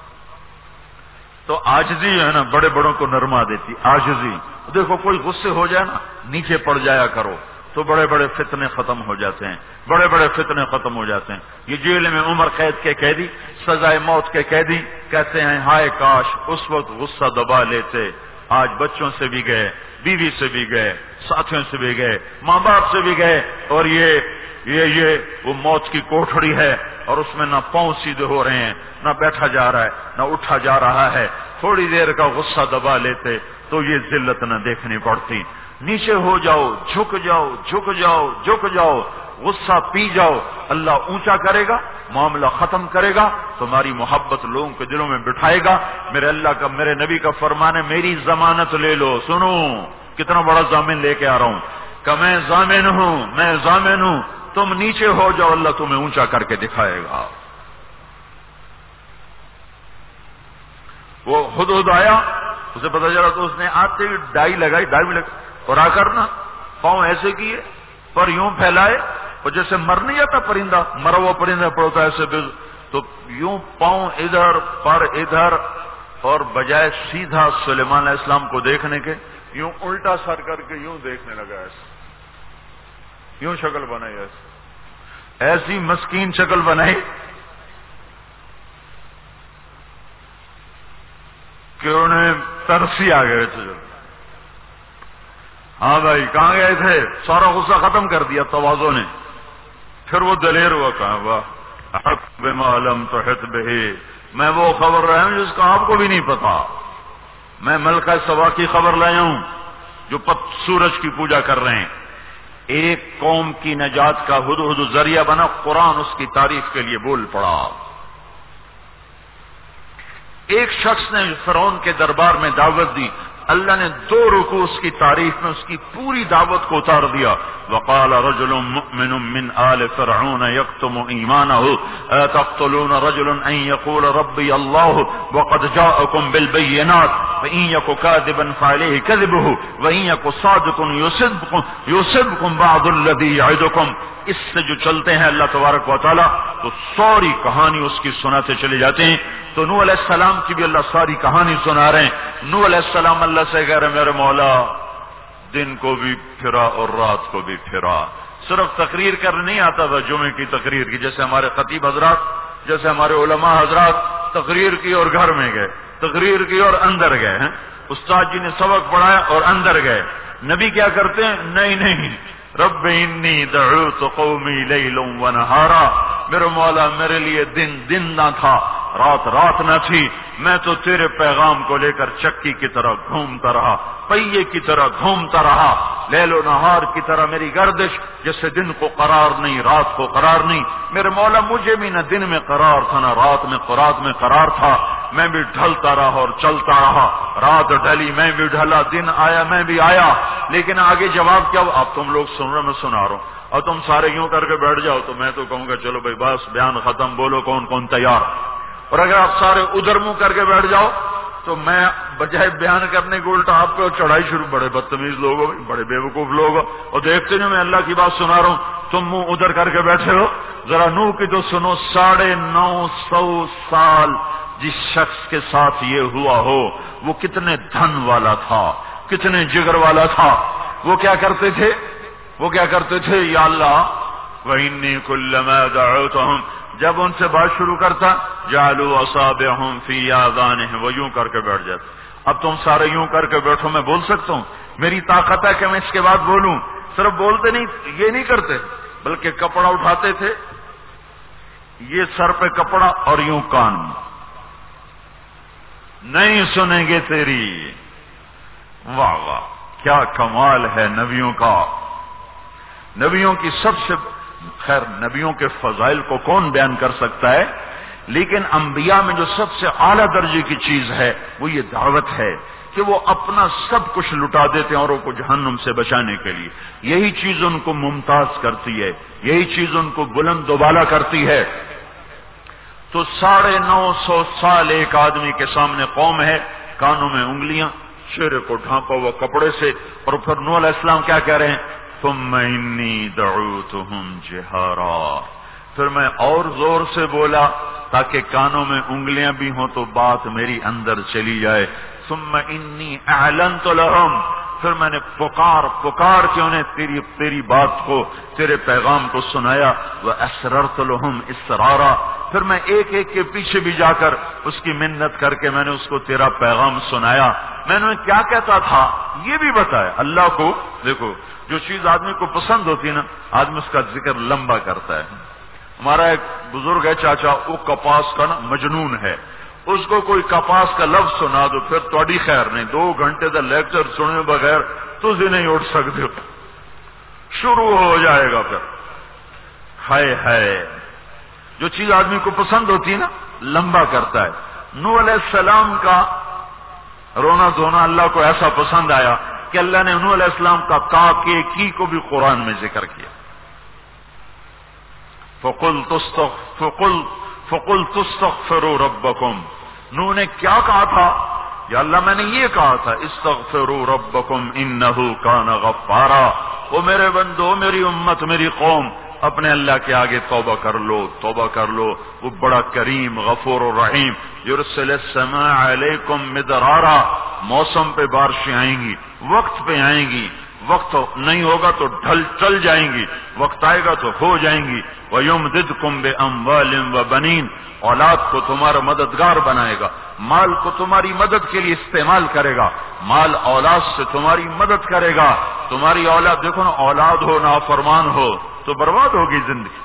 تو عاجزی ہے نا بڑے بڑوں کو نرما دیتی، عاجزی۔ دیکھو کوئی غصے ہو جائے نا، نیچے پڑ جایا کرو تو بڑے بڑے فتنے ختم ہو جاتے ہیں، بڑے بڑے فتنے ختم ہو جاتے ہیں۔ یہ جیل میں عمر قید کے قیدی، سزائے موت کے قیدی کہتے ہیں ہائے کاش اس وقت غصہ دبا لیتے، آج بچوں سے بھی گئے، بیوی سے بھی گئے، ساتھیوں سے بھی گئے، ماں باپ سے بھی گئے، اور یہ وہ موت کی کوٹھڑی ہے، اور اس میں نہ پاؤں سیدھے ہو رہے ہیں، نہ بیٹھا جا رہا ہے، نہ اٹھا جا رہا ہے۔ تھوڑی دیر کا غصہ دبا لیتے تو یہ ذلت نہ دیکھنی پڑتی۔ نیچے ہو جاؤ، جھک جاؤ، جھک جاؤ، جھک جاؤ، غصہ پی جاؤ، اللہ اونچا کرے گا، معاملہ ختم کرے گا، تمہاری محبت لوگوں کے دلوں میں بٹھائے گا۔ میرے اللہ کا، میرے نبی کا فرمان ہے میری ضمانت لے لو۔ سنو کتنا بڑا ضامن لے کے آ رہا ہوں کہ میں ضامن ہوں، میں ضامن ہوں، تم نیچے ہو جاؤ، اللہ تمہیں اونچا کر کے دکھائے گا۔ وہ ہدہد آیا، اسے پتا چلا تو اس نے آتے ہی ڈائی لگائی، ڈائی بھی لگائی، اور آ کر نا پاؤں ایسے کیے، پر یوں پھیلائے، اور جیسے مر نہیں جاتا پرندہ، مرا ہوا پرندہ پڑتا ہے ایسے، تو یوں پاؤں ادھر پر ادھر، اور بجائے سیدھا سلیمان علیہ السلام کو دیکھنے کے یوں الٹا سر کر کے یوں دیکھنے لگا، ایسے یوں شکل بنائی، ایسی مسکین شکل بنائی کہ انہیں ترسی آ گئے تھے۔ ہاں بھائی کہاں گئے تھے، سارا غصہ ختم کر دیا تواضع نے۔ پھر وہ دلیر ہوا، کہا واہ حق بما لم تحط بہ، میں وہ خبر رہا ہوں جس کا آپ کو بھی نہیں پتا، میں ملکہ سبا کی خبر لایا ہوں جو سورج کی پوجا کر رہے ہیں۔ ایک قوم کی نجات کا ہدہد ذریعہ بنا، قرآن اس کی تعریف کے لیے بول پڑا۔ ایک شخص نے فرعون کے دربار میں دعوت دی، اللہ نے 2 رکوع اس کی تعریف میں اس کی پوری دعوت کو اتار دیا۔ وقال رجل مؤمن من آل فرعون يكتم ایمانه اتقتلون رجلا ان يقول ربي الله وقد جاءكم بالبينات فإن يك كاذبا فعليه كذبه وإن يك صادق يصبكم بعض الذي يعدكم۔ اس سے جو چلتے ہیں اللہ تبارک و تعالی تو ساری کہانی اس کی سناتے چلے جاتے ہیں۔ تو نوح علیہ السلام کی بھی اللہ ساری کہانی سنا رہے ہیں۔ نوح علیہ السلام اللہ سے کہہ رہے میرے مولا دن کو بھی پھرا اور رات کو بھی پھرا، صرف تقریر کرنے نہیں آتا تھا، جمعے کی تقریر کی، جیسے ہمارے خطیب حضرات، جیسے ہمارے علماء حضرات تقریر کی اور گھر میں گئے، تقریر کی اور اندر گئے ہیں، استاد جی نے سبق پڑھایا اور اندر گئے۔ نبی کیا کرتے ہیں، نہیں رب انی دعوت قومی لیلا ونہارا، میرے مولا میرے لیے دن دن نہ تھا، رات رات نہ تھی، میں تو تیرے پیغام کو لے کر چکی کی طرح گھومتا رہا، پہیے کی طرح گھومتا رہا، لیل و نہار کی طرح میری گردش، جیسے دن کو قرار نہیں رات کو قرار نہیں۔ میرے مولا مجھے بھی نہ دن میں قرار تھا نہ رات میں قرار تھا، میں بھی ڈھلتا رہا اور چلتا رہا، رات ڈھلی میں بھی ڈھلا، دن آیا میں بھی آیا، لیکن آگے جواب کیا؟ اب تم لوگ سن رہے، میں سنا رہا ہوں، اور تم سارے یوں کر کے بیٹھ جاؤ تو میں تو کہوں گا چلو بھائی بس بیان ختم، بولو کون کون تیار۔ اور اگر آپ سارے ادھر منہ کر کے بیٹھ جاؤ تو میں بجائے بیان کرنے کو الٹا آپ کو چڑھائی شروع، بڑے بدتمیز لوگ ہو، بڑے بیوقوف لوگ ہو، اور دیکھتے نہیں میں اللہ کی بات سنا رہا ہوں، تم منہ ادھر کر کے بیٹھے ہو۔ ذرا نوح کی تو سنو، 950 سال جس شخص کے ساتھ یہ ہوا ہو وہ کتنے دھن والا تھا، کتنے جگر والا تھا۔ وہ کیا کرتے تھے؟ یا اللہ وَإِنِّي كُلَّمَا دَعَوْتُهُمْ، جب ان سے بات شروع کرتا جعلوا اصابعهم فی آذانهم، وہ یوں کر کے بیٹھ جاتے۔ اب تم سارے یوں کر کے بیٹھو، میں بول سکتا ہوں، میری طاقت ہے کہ میں اس کے بعد بولوں۔ صرف بولتے نہیں، یہ نہیں کرتے، بلکہ کپڑا اٹھاتے تھے، یہ سر پہ کپڑا اور یوں کان میں، نہیں سنیں گے تیری۔ واہ واہ کیا کمال ہے نبیوں کا، نبیوں کی سب سے خیر نبیوں کے فضائل کو کون بیان کر سکتا ہے، لیکن انبیاء میں جو سب سے اعلیٰ درجے کی چیز ہے وہ یہ دعوت ہے کہ وہ اپنا سب کچھ لٹا دیتے ہیں اوروں کو جہنم سے بچانے کے لیے۔ یہی چیز ان کو ممتاز کرتی ہے، یہی چیز ان کو بلند و بالا کرتی ہے۔ تو 950 سال ایک آدمی کے سامنے قوم ہے، کانوں میں انگلیاں، چہرے کو ڈھانپا ہوا کپڑے سے، اور پھر نوح علیہ السلام کیا کہہ رہے ہیں؟ ثم انی دعوتہم جہارا، پھر میں اور زور سے بولا تاکہ کانوں میں انگلیاں بھی ہوں تو بات میری اندر چلی جائے۔ ثم انی اعلنت لہم، پھر میں نے پکار کے انہیں تیری بات کو، تیرے پیغام کو سنایا۔ واسررت لہم اسرارا، پھر میں ایک ایک کے پیچھے بھی جا کر اس کی منت کر کے میں نے اس کو تیرا پیغام سنایا۔ میں نے کیا کہتا تھا یہ بھی بتایا۔ اللہ کو دیکھو، جو چیز آدمی کو پسند ہوتی ہے نا، آدمی اس کا ذکر لمبا کرتا ہے۔ ہمارا ایک بزرگ ہے چاچا، وہ کپاس کا نا مجنون ہے، اس کو کوئی کپاس کا لفظ سنا دو پھر تھوڑی خیر نہیں، 2 گھنٹے کا لیکچر سنے بغیر تجھے نہیں اٹھ سکتے، شروع ہو جائے گا پھر۔ ہائے جو چیز آدمی کو پسند ہوتی ہے نا لمبا کرتا ہے۔ نوح علیہ السلام کا رونا دھونا اللہ کو ایسا پسند آیا کہ اللہ نے نوح علیہ السلام کا کی کو بھی قرآن میں ذکر کیا۔ فَقُلْتُ اسْتَغْفِرُوا رَبَّكُمْ، نوح نے کیا کہا تھا؟ یا اللہ میں نے یہ کہا تھا استغفروا ربکم انہ کان غفارا، وہ میرے بندو، میری امت، میری قوم، اپنے اللہ کے آگے توبہ کر لو، وہ بڑا کریم غفور و رحیم۔ یرسل السماء علیکم مدرارا، موسم پہ بارشیں آئیں گی، وقت پہ آئیں گی، وقت نہیں ہوگا تو چل جائیں گی، وقت آئے گا تو ہو جائیں گی۔ وَيُمْدِدْكُمْ بِأَمْوَالٍ وَبَنِينَ، اولاد کو تمہارا مددگار بنائے گا، مال کو تمہاری مدد کے لیے استعمال کرے گا، مال اولاد سے تمہاری مدد کرے گا۔ تمہاری اولاد دیکھو نا، اولاد ہو نافرمان ہو تو برباد ہوگی زندگی،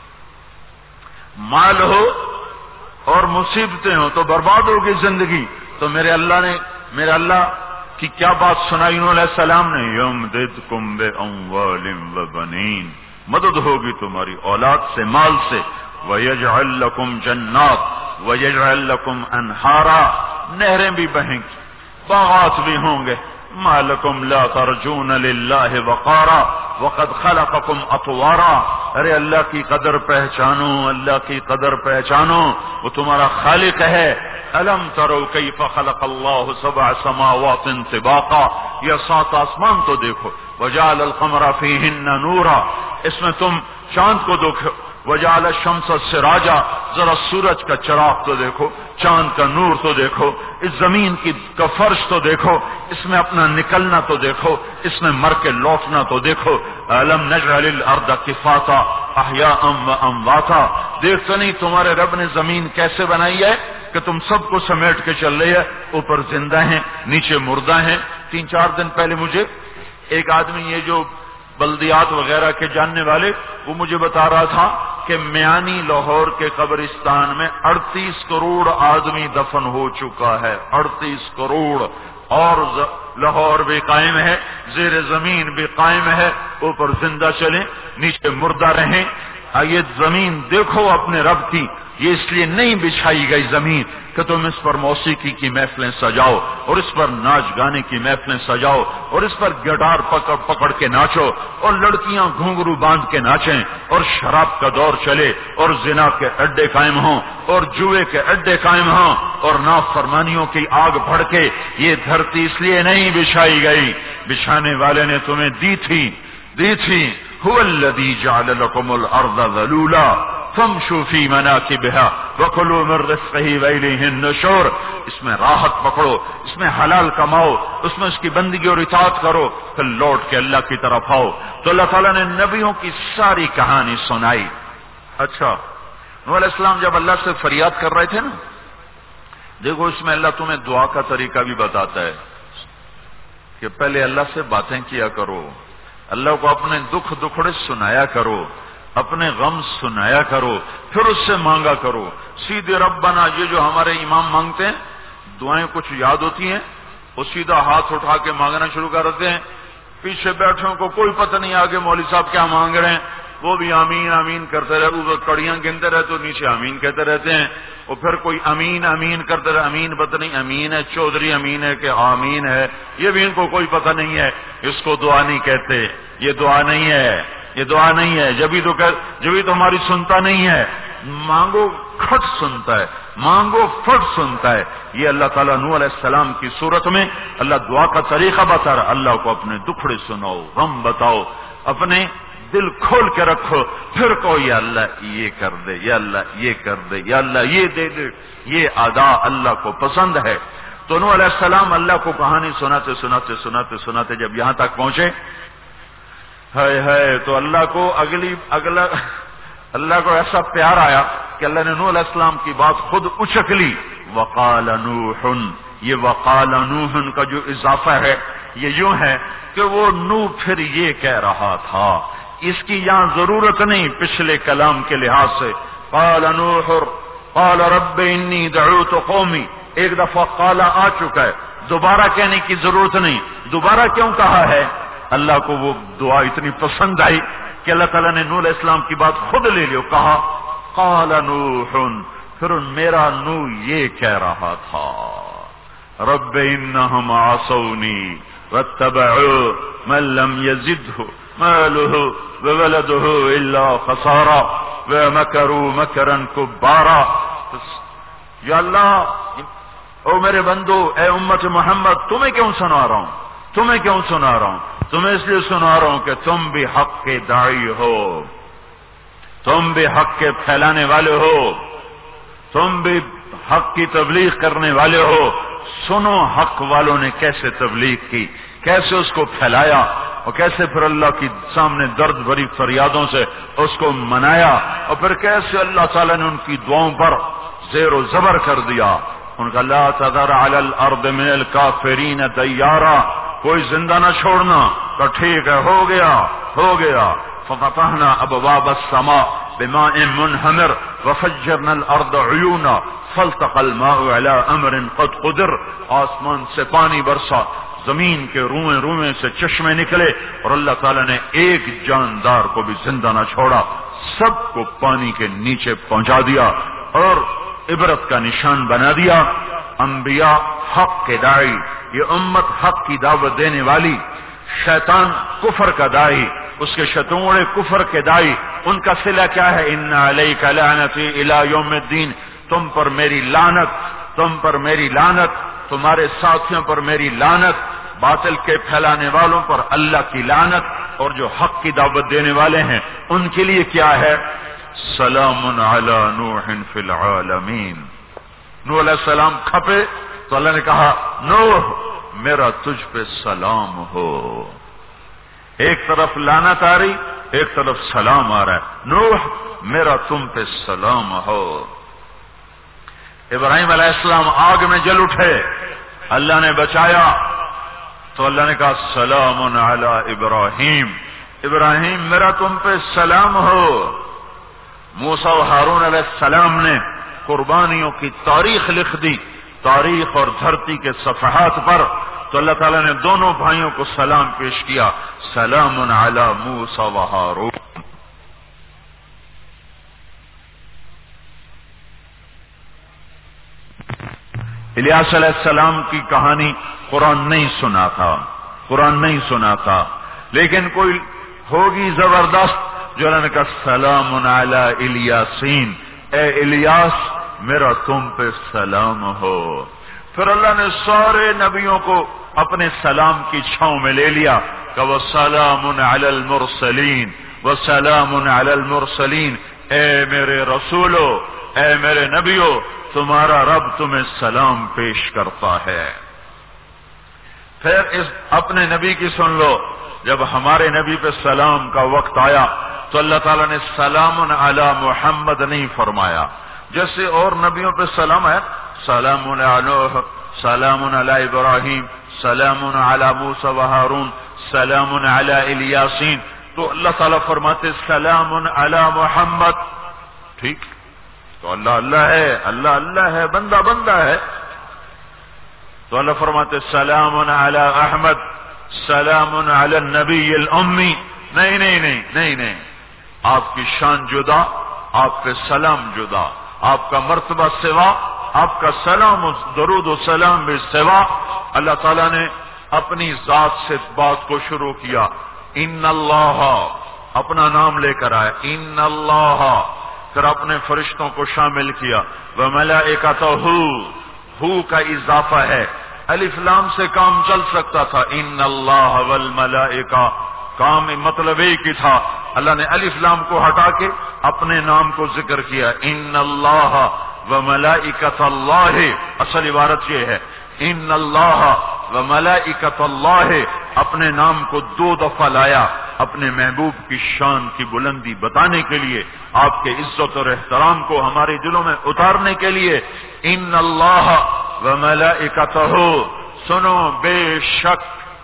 مال ہو اور مصیبتیں ہو تو برباد ہوگی زندگی۔ تو میرے اللہ کی کیا بات سنائی انہوں علیہ السلام نے؟ یمددکم باموال وبنین، مدد ہوگی تمہاری اولاد سے، مال سے۔ ویجعل لکم جنات ویجعل لکم انہارا، نہریں بھی بہیں گی، باغات بھی ہوں گے۔ ما لکم لا ترجون للہ وقارا وقد خلقکم اطوارا، ارے اللہ کی قدر پہچانو، اللہ کی قدر پہچانو، وہ تمہارا خالق ہے۔ الم تروا کیف خلق اللہ 7 سماوات طباقا، یہ 7 آسمان تو دیکھو۔ وجعل القمر فیہن نورا، اس میں تم چاند کو دیکھو۔ وجعل الشمس سراجا، ذرا سورج کا چراغ تو دیکھو، چاند کا نور تو دیکھو، اس زمین کا فرش تو دیکھو، اس میں اپنا نکلنا تو دیکھو، اس میں مر کے لوٹنا تو دیکھو۔ الم نجعل الارض کفاتا احیاء وامواتا، دیکھتے نہیں تمہارے رب نے زمین کیسے بنائی ہے کہ تم سب کو سمیٹ کے چل رہی ہے، اوپر زندہ ہیں نیچے مردہ ہیں۔ 3-4 دن پہلے مجھے ایک آدمی، یہ جو بلدیات وغیرہ کے جاننے والے، وہ مجھے بتا رہا تھا کہ میانی لاہور کے قبرستان میں 38 کروڑ آدمی دفن ہو چکا ہے، 38 کروڑ، اور لاہور بھی قائم ہے، زیر زمین بھی قائم ہے، اوپر زندہ چلیں نیچے مردہ رہیں۔ یہ زمین دیکھو اپنے رب کی، یہ اس لیے نہیں بچھائی گئی زمین کہ تم اس پر موسیقی کی محفلیں سجاؤ اور اس پر ناچ گانے کی محفلیں سجاؤ اور اس پر گٹار پکڑ پکڑ کے ناچو اور لڑکیاں گھنگرو باندھ کے ناچیں اور شراب کا دور چلے اور زنا کے اڈے قائم ہوں اور جوئے کے اڈے قائم ہوں اور نافرمانیوں کی آگ بھڑکے۔ یہ دھرتی اس لیے نہیں بچھائی گئی، بچھانے والے نے تمہیں دی تھی۔ هو الذي جعل لكم الارض ذلولا فامشوا في مناكبها وكلوا من رزقه واليه النشور۔ اس میں راحت پکڑو، اس میں حلال کماؤ، اس میں اس کی بندگی اور اطاعت کرو، پھر لوٹ کے اللہ کی طرف آؤ۔ تو اللہ تعالیٰ نے نبیوں کی ساری کہانی سنائی۔ اچھا، نوح علیہ السلام جب اللہ سے فریاد کر رہے تھے نا، دیکھو اس میں اللہ تمہیں دعا کا طریقہ بھی بتاتا ہے کہ پہلے اللہ سے باتیں کیا کرو، اللہ کو اپنے دکھڑے سنایا کرو، اپنے غم سنایا کرو، پھر اس سے مانگا کرو۔ سیدھے ربنا یہ جو ہمارے امام مانگتے ہیں، دعائیں کچھ یاد ہوتی ہیں، وہ سیدھا ہاتھ اٹھا کے مانگنا شروع کر دیتے ہیں، پیچھے بیٹھوں کو کوئی پتہ نہیں آگے مولوی صاحب کیا مانگ رہے ہیں، وہ بھی آمین آمین کرتے رہے، اوپر کڑیاں گنتے رہے تو نیچے آمین کہتے رہتے ہیں، اور پھر کوئی امین امین کرتے رہے، امین پتہ نہیں امین ہے چودھری امین ہے کہ آمین ہے، یہ بھی ان کو کوئی پتہ نہیں ہے، اس کو دعا نہیں کہتے، یہ دعا نہیں ہے، یہ دعا نہیں ہے، جبھی تو ہماری سنتا نہیں ہے، مانگو کھٹ سنتا ہے، مانگو فٹ سنتا ہے۔ یہ اللہ تعالیٰ نوح علیہ السلام کی صورت میں اللہ دعا کا طریقہ بتا رہا، اللہ کو اپنے دکھڑے سناؤ، غم بتاؤ، اپنے دل کھول کے رکھو، پھر کو یا اللہ یہ کر دے، یا اللہ یہ کر دے، یا اللہ یہ دے دے۔ یہ ادا اللہ کو پسند ہے۔ تو نوح علیہ السلام اللہ کو کہانی سناتے جب یہاں تک پہنچے، ہے تو اللہ کو ایسا پیار آیا کہ اللہ نے نوح علیہ السلام کی بات خود اچک لی۔ وقال نوح، یہ وقال نوح کا جو اضافہ ہے یہ یوں ہے کہ وہ نوح پھر یہ کہہ رہا تھا، اس کی یہاں ضرورت نہیں پچھلے کلام کے لحاظ سے۔ قال نوح قال رب انی دعوت قومی، ایک دفعہ قال آ چکا ہے، دوبارہ کہنے کی ضرورت نہیں۔ دوبارہ کیوں کہا ہے؟ اللہ کو وہ دعا اتنی پسند آئی کہ اللہ تعالیٰ نے نوح علیہ السلام کی بات خود لے لی، کہا قال نوح، پھر میرا نوح یہ کہہ رہا تھا رب انہم عصونی واتبعوا من لم یزدہ مالہ وولدہ الا خسارا ومکروا مکرا کبارا۔ یا اللہ، او میرے بندو، اے امت محمد، تمہیں کیوں سنا رہا ہوں؟ تمہیں اس لیے سنا رہا ہوں کہ تم بھی حق کے داعی ہو، تم بھی حق کے پھیلانے والے ہو، تم بھی حق کی تبلیغ کرنے والے ہو۔ سنو حق والوں نے کیسے تبلیغ کی، کیسے اس کو پھیلایا، اور کیسے پھر اللہ کی سامنے درد بھری فریادوں سے اس کو منایا، اور پھر کیسے اللہ تعالیٰ نے ان کی دعاؤں پر زیر و زبر کر دیا۔ ان کا لا تذر علی الارض من الکافرین دیارا، کوئی زندہ نہ چھوڑنا، تو ٹھیک ہے، ہو گیا۔ ففتحنا ابواب السماء بماء منہمر وفجرنا الارض عیونا فالتقى الماء على امر قد قدر، آسمان سے پانی برسا، زمین کے روئیں سے چشمے نکلے، اور اللہ تعالیٰ نے ایک جاندار کو بھی زندہ نہ چھوڑا، سب کو پانی کے نیچے پہنچا دیا اور عبرت کا نشان بنا دیا۔ انبیاء حق کے داعی، یہ امت حق کی دعوت دینے والی، شیطان کفر کا داعی، اس کے شتوڑے کفر کے داعی، ان کا صلہ کیا ہے؟ ان علیک لعنتی الی یوم الدین، تم پر میری لعنت، تمہارے ساتھیوں پر میری لعنت، باطل کے پھیلانے والوں پر اللہ کی لعنت، اور جو حق کی دعوت دینے والے ہیں ان کے لیے کیا ہے؟ سلام علی نوح فی العالمین۔ نوح علیہ السلام کھپے تو اللہ نے کہا نوح میرا تجھ پہ سلام ہو۔ ایک طرف لعنت آ رہی، ایک طرف سلام آ رہا ہے، نوح میرا تم پہ سلام ہو۔ ابراہیم علیہ السلام آگ میں جل اٹھے، اللہ نے بچایا، تو اللہ نے کہا سلام علی ابراہیم، ابراہیم میرا تم پہ سلام ہو۔ موسیٰ و ہارون علیہ السلام نے قربانیوں کی تاریخ لکھ دی، تاریخ اور دھرتی کے صفحات پر، تو اللہ تعالیٰ نے دونوں بھائیوں کو سلام پیش کیا، سلام علی موسیٰ و ہارون۔ الیاس علیہ السلام کی کہانی قرآن نہیں سنا تھا، قرآن نہیں سنا تھا، لیکن کوئی ہوگی زبردست جو اللہ نے کہا سلام علی الیاسین، اے الیاس میرا تم پہ سلام ہو۔ پھر اللہ نے سارے نبیوں کو اپنے سلام کی چھاؤں میں لے لیا کہ وسلام علی المرسلین، وسلام علی المرسلین، اے میرے رسولو، اے میرے نبیو، تمہارا رب تمہیں سلام پیش کرتا ہے۔ پھر اس اپنے نبی کی سن لو، جب ہمارے نبی پہ سلام کا وقت آیا تو اللہ تعالیٰ نے سلام علی محمد نہیں فرمایا، جیسے اور نبیوں پہ سلام ہے، سلام علی نوح، سلام علی ابراہیم، سلام علی موسیٰ و ہارون، سلام علی الیاسین، تو اللہ تعالیٰ فرماتے سلام علی محمد، ٹھیک، تو اللہ اللہ ہے، اللہ اللہ ہے، بندہ بندہ ہے، تو اللہ فرماتے سلام علی احمد، سلام علی النبی الامی، نہیں نہیں نہیں نہیں نہیں، آپ کی شان جدا، آپ پہ سلام جدا، آپ کا مرتبہ سوا، آپ کا سلام درود و سلام بھی سوا۔ اللہ تعالیٰ نے اپنی ذات سے بات کو شروع کیا، ان اللہ، اپنا نام لے کر آئے، ان اللہ، پھر اپنے فرشتوں کو شامل کیا، وملائکتہ، ہو کا اضافہ ہے، الف لام سے کام چل سکتا تھا، ان اللہ والملائکہ، کام مطلب ایک ہی تھا، اللہ نے الف لام کو ہٹا کے اپنے نام کو ذکر کیا، ان اللہ وملائکۃ اللہ، اصل عبارت یہ ہے، ان اللہ وملائکۃ اللہ، اپنے نام کو دو دفعہ لایا اپنے محبوب کی شان کی بلندی بتانے کے لیے، آپ کے عزت اور احترام کو ہمارے دلوں میں اتارنے کے لیے، ان اللہ وملائکتہ، سنو بے شک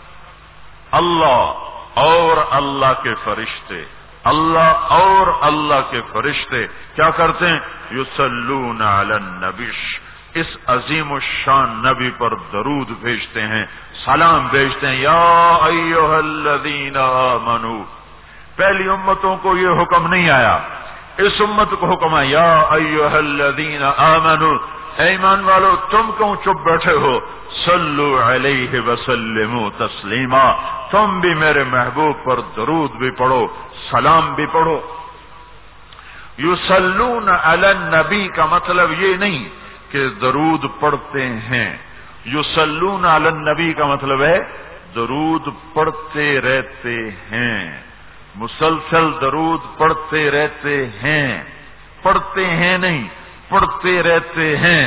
اللہ اور اللہ کے فرشتے، اللہ اور اللہ کے فرشتے کیا کرتے ہیں؟ یصلون علی النبی، اس عظیم الشان نبی پر درود بھیجتے ہیں، سلام بھیجتے ہیں، یا ایھا الذین آمنو، پہلی امتوں کو یہ حکم نہیں آیا، اس امت کو حکم ہے، یا ایھا الذین آمنو، اے ایمان والو تم کیوں چپ بیٹھے ہو، صلو علیہ وسلموا تسلیما، تم بھی میرے محبوب پر درود بھی پڑھو، سلام بھی پڑھو۔ یصلون علی النبی کا مطلب یہ نہیں کہ درود پڑھتے ہیں، یصلون علی النبی کا مطلب ہے درود پڑھتے رہتے ہیں، مسلسل درود پڑھتے رہتے ہیں، پڑھتے ہیں نہیں، پڑھتے رہتے ہیں۔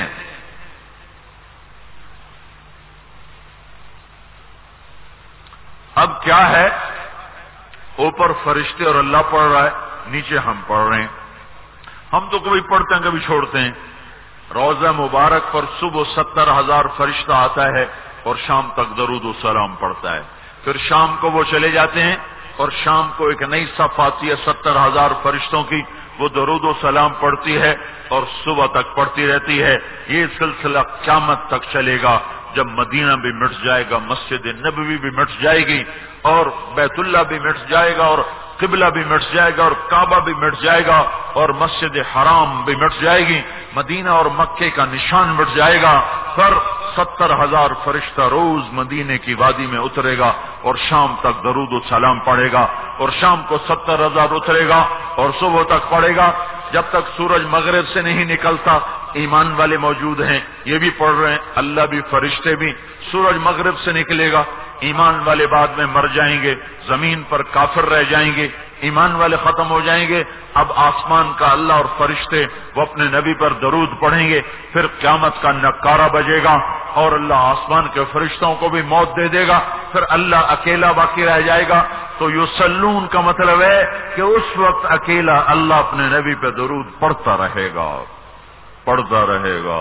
اب کیا ہے، اوپر فرشتے اور اللہ پڑھ رہا ہے، نیچے ہم پڑھ رہے ہیں، ہم تو کبھی پڑھتے ہیں کبھی چھوڑتے ہیں۔ روزہ مبارک پر صبح 70,000 فرشتہ آتا ہے اور شام تک درود و سلام پڑھتا ہے، پھر شام کو وہ چلے جاتے ہیں اور شام کو ایک نئی صف آتی ہے 70,000 فرشتوں کی، وہ درود و سلام پڑھتی ہے اور صبح تک پڑھتی رہتی ہے۔ یہ سلسلہ قیامت تک چلے گا، جب مدینہ بھی مٹ جائے گا، مسجد نبوی بھی مٹ جائے گی، اور بیت اللہ بھی مٹ جائے گا، اور قبلہ بھی مٹ جائے گا، اور کعبہ بھی مٹ جائے گا، اور مسجد حرام بھی مٹ جائے گی، مدینہ اور مکے کا نشان مٹ جائے گا، پھر 70,000 فرشتہ روز مدینے کی وادی میں اترے گا اور شام تک درود و سلام پڑھے گا، اور شام کو 70,000 اترے گا اور صبح تک پڑھے گا، جب تک سورج مغرب سے نہیں نکلتا۔ ایمان والے موجود ہیں، یہ بھی پڑھ رہے ہیں، اللہ بھی فرشتے بھی۔ سورج مغرب سے نکلے گا، ایمان والے بعد میں مر جائیں گے، زمین پر کافر رہ جائیں گے، ایمان والے ختم ہو جائیں گے۔ اب آسمان کا اللہ اور فرشتے وہ اپنے نبی پر درود پڑھیں گے، پھر قیامت کا نکارہ بجے گا اور اللہ آسمان کے فرشتوں کو بھی موت دے دے گا، پھر اللہ اکیلا باقی رہ جائے گا۔ تو یصلون کا مطلب ہے کہ اس وقت اکیلا اللہ اپنے نبی پہ درود پڑھتا رہے گا، پڑھتا رہے گا،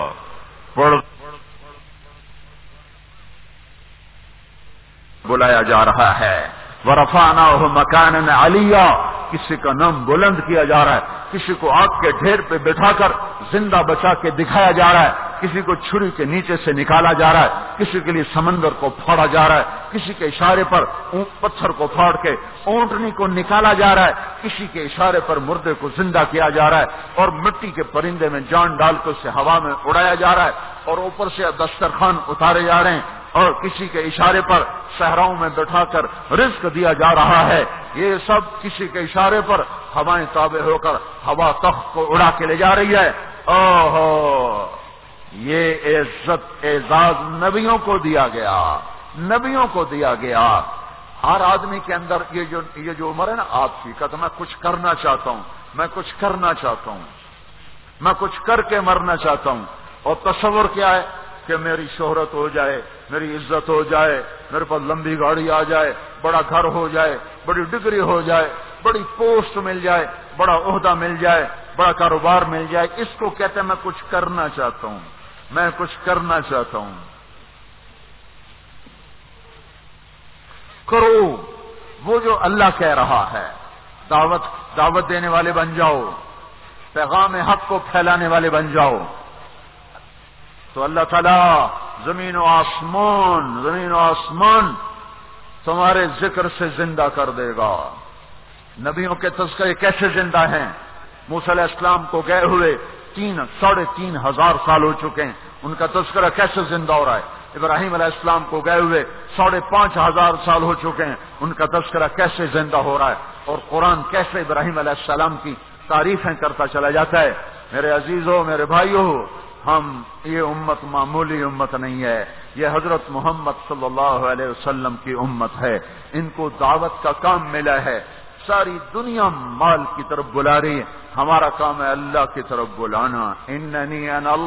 بلایا جا رہا ہے۔ وَرَفَعْنَاهُ مَكَانًا عَلِيًّا، کسی کا نام بلند کیا جا رہا ہے، کسی کو آگ کے ڈھیر پہ بٹھا کر زندہ بچا کے دکھایا جا رہا ہے، کسی کو چھری کے نیچے سے نکالا جا رہا ہے، کسی کے لیے سمندر کو پھاڑا جا رہا ہے، کسی کے اشارے پر پتھر کو پھاڑ کے اونٹنی کو نکالا جا رہا ہے، کسی کے اشارے پر مردے کو زندہ کیا جا رہا ہے، اور مٹی کے پرندے میں جان ڈال کے اسے ہوا میں اڑایا جا رہا ہے، اور اوپر سے دسترخوان اتارے جا رہے ہیں، اور کسی کے اشارے پر صحراؤں میں بٹھا کر رزق دیا جا رہا ہے۔ یہ سب کسی کے اشارے پر ہوائیں تابع ہو کر ہوا تخت کو اڑا کے لے جا رہی ہے۔ اوہو، یہ عزت اعزاز نبیوں کو دیا گیا، نبیوں کو دیا گیا۔ ہر آدمی کے اندر یہ جو عمر ہے نا آپ کی، کہتا میں کچھ کرنا چاہتا ہوں، میں کچھ کرنا چاہتا ہوں، میں کچھ کر کے مرنا چاہتا ہوں۔ اور تصور کیا ہے کہ میری شہرت ہو جائے، میری عزت ہو جائے، میرے پاس لمبی گاڑی آ جائے، بڑا گھر ہو جائے، بڑی ڈگری ہو جائے، بڑی پوسٹ مل جائے، بڑا عہدہ مل جائے، بڑا کاروبار مل جائے۔ اس کو کہتے ہیں میں کچھ کرنا چاہتا ہوں، میں کچھ کرنا چاہتا ہوں۔ کرو وہ جو اللہ کہہ رہا ہے، دعوت دینے والے بن جاؤ، پیغام حق کو پھیلانے والے بن جاؤ، تو اللہ تعالیٰ زمین و آسمان تمہارے ذکر سے زندہ کر دے گا۔ نبیوں کے تذکرے کیسے زندہ ہیں؟ موسیٰ علیہ السلام کو گئے ہوئے 3,500 سال ہو چکے ہیں، ان کا تذکرہ کیسے زندہ ہو رہا ہے؟ ابراہیم علیہ السلام کو گئے ہوئے 5,500 سال ہو چکے ہیں، ان کا تذکرہ کیسے زندہ ہو رہا ہے؟ اور قرآن کیسے ابراہیم علیہ السلام کی تعریفیں کرتا چلا جاتا ہے۔ میرے عزیزوں، میرے بھائیوں، یہ امت معمولی امت نہیں ہے، یہ حضرت محمد صلی اللہ علیہ وسلم کی امت ہے۔ ان کو دعوت کا کام ملا ہے، ساری دنیا مال کی طرف بلا رہی ہے، ہمارا کام ہے اللہ کی طرف بلانا۔ اننی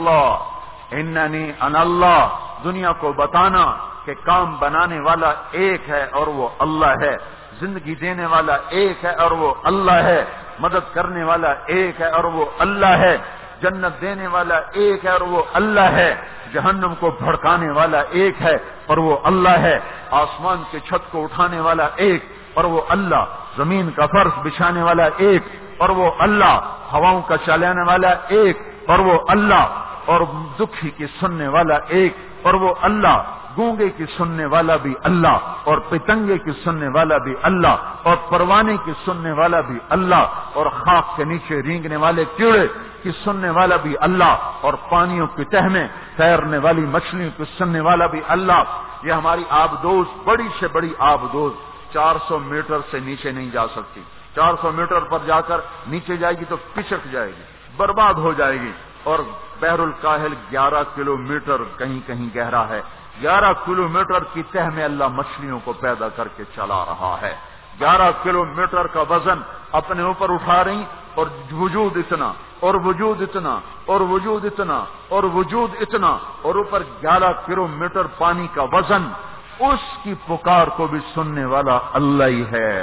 انا اللہ، دنیا کو بتانا کہ کام بنانے والا ایک ہے اور وہ اللہ ہے، زندگی دینے والا ایک ہے اور وہ اللہ ہے، مدد کرنے والا ایک ہے اور وہ اللہ ہے، جنت دینے والا ایک ہے اور وہ اللہ ہے، جہنم کو بھڑکانے والا ایک ہے اور وہ اللہ ہے، آسمان کی چھت کو اٹھانے والا ایک اور وہ اللہ، زمین کا فرش بچھانے والا ایک اور وہ اللہ، ہواؤں کا چلانے والا ایک اور وہ اللہ، اور دکھی کی سننے والا ایک اور وہ اللہ، گونگے کی سننے والا بھی اللہ، اور پتنگے کی سننے والا بھی اللہ، اور پروانے کی سننے والا بھی اللہ، اور خاک کے نیچے رینگنے والے کیڑے کی سننے والا بھی اللہ، اور پانیوں کی تہ میں تیرنے والی مچھلیوں کی سننے والا بھی اللہ۔ یہ ہماری آبدوز، بڑی سے بڑی آبدوز 400 میٹر سے نیچے نہیں جا سکتی، 400 میٹر پر جا کر نیچے جائے گی تو پچک جائے گی، برباد ہو جائے گی۔ اور بحر الکاہل 11 کلومیٹر کہیں کہیں گہرا ہے، 11 کلومیٹر کی تہ میں اللہ مچھلیوں کو پیدا کر کے چلا رہا ہے، 11 کلومیٹر کا وزن اپنے اوپر اٹھا رہی، اور وجود اتنا اور وجود اتنا اور وجود اتنا اور وجود اتنا، اور اوپر 11 کلومیٹر پانی کا وزن، اس کی پکار کو بھی سننے والا اللہ ہی ہے۔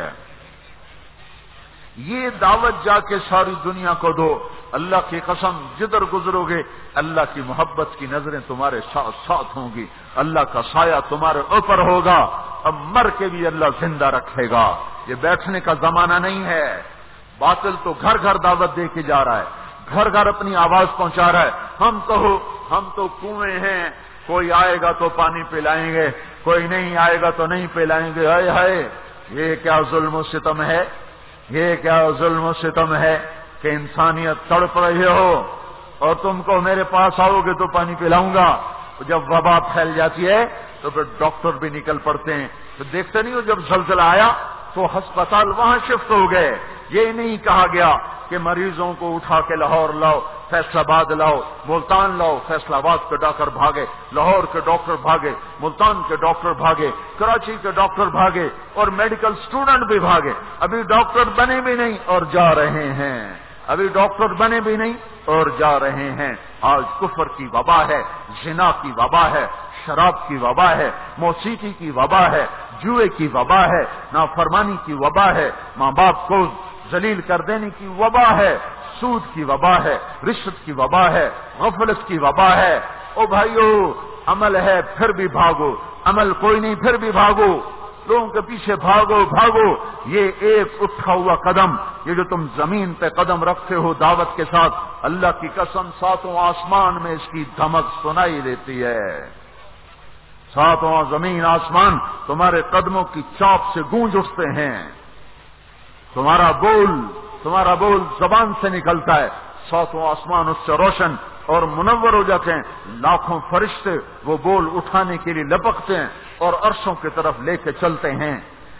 یہ دعوت جا کے ساری دنیا کو دو، اللہ کی قسم جدھر گزرو گے اللہ کی محبت کی نظریں تمہارے ساتھ ساتھ ہوں گی، اللہ کا سایہ تمہارے اوپر ہوگا، اب مر کے بھی اللہ زندہ رکھے گا۔ یہ بیٹھنے کا زمانہ نہیں ہے، باطل تو گھر گھر دعوت دے کے جا رہا ہے، گھر گھر اپنی آواز پہنچا رہا ہے، ہم تو کنویں ہیں، کوئی آئے گا تو پانی پلائیں گے، کوئی نہیں آئے گا تو نہیں پلائیں گے۔ ہائے ہائے، یہ کیا ظلم و ستم ہے، یہ کیا ظلم و ستم ہے کہ انسانیت تڑپ رہی ہو اور تم کو میرے پاس آؤ گے تو پانی پلاؤں گا۔ جب وبا پھیل جاتی ہے تو پھر ڈاکٹر بھی نکل پڑتے ہیں، تو دیکھتے نہیں ہو جب زلزلہ آیا تو ہسپتال وہاں شفٹ ہو گئے۔ یہ نہیں کہا گیا کہ مریضوں کو اٹھا کے لاہور لاؤ، فیصل آباد لاؤ، ملتان لاؤ، فیصل آباد کے ڈاکٹر بھاگے، لاہور کے ڈاکٹر بھاگے، ملتان کے ڈاکٹر بھاگے، کراچی کے ڈاکٹر بھاگے، اور میڈیکل سٹوڈنٹ بھی بھاگے۔ ابھی ڈاکٹر بنے بھی نہیں اور جا رہے ہیں، ابھی ڈاکٹر بنے بھی نہیں اور جا رہے ہیں۔ آج کفر کی وبا ہے، زنا کی وبا ہے، شراب کی وبا ہے، موسیقی کی وبا ہے، جوئے کی وبا ہے، نافرمانی کی وبا ہے، ماں باپ کو ذلیل کر دینے کی وبا ہے، سود کی وبا ہے، رشوت کی وبا ہے، غفلت کی وبا ہے۔ او بھائیو، عمل ہے پھر بھی بھاگو، عمل کوئی نہیں پھر بھی بھاگو۔ لوگوں کے پیچھے بھاگو بھاگو. یہ ایک اٹھا ہوا قدم، یہ جو تم زمین پہ قدم رکھتے ہو دعوت کے ساتھ، اللہ کی قسم ساتوں آسمان میں اس کی دھمک سنائی دیتی ہے. ساتوں زمین آسمان تمہارے قدموں کی چاپ سے گونج اٹھتے ہیں. تمہارا بول زبان سے نکلتا ہے، ساتوں آسمان اس سے روشن اور منور ہو جاتے ہیں. لاکھوں فرشتے وہ بول اٹھانے کے لیے لپکتے ہیں اور عرشوں کی طرف لے کے چلتے ہیں.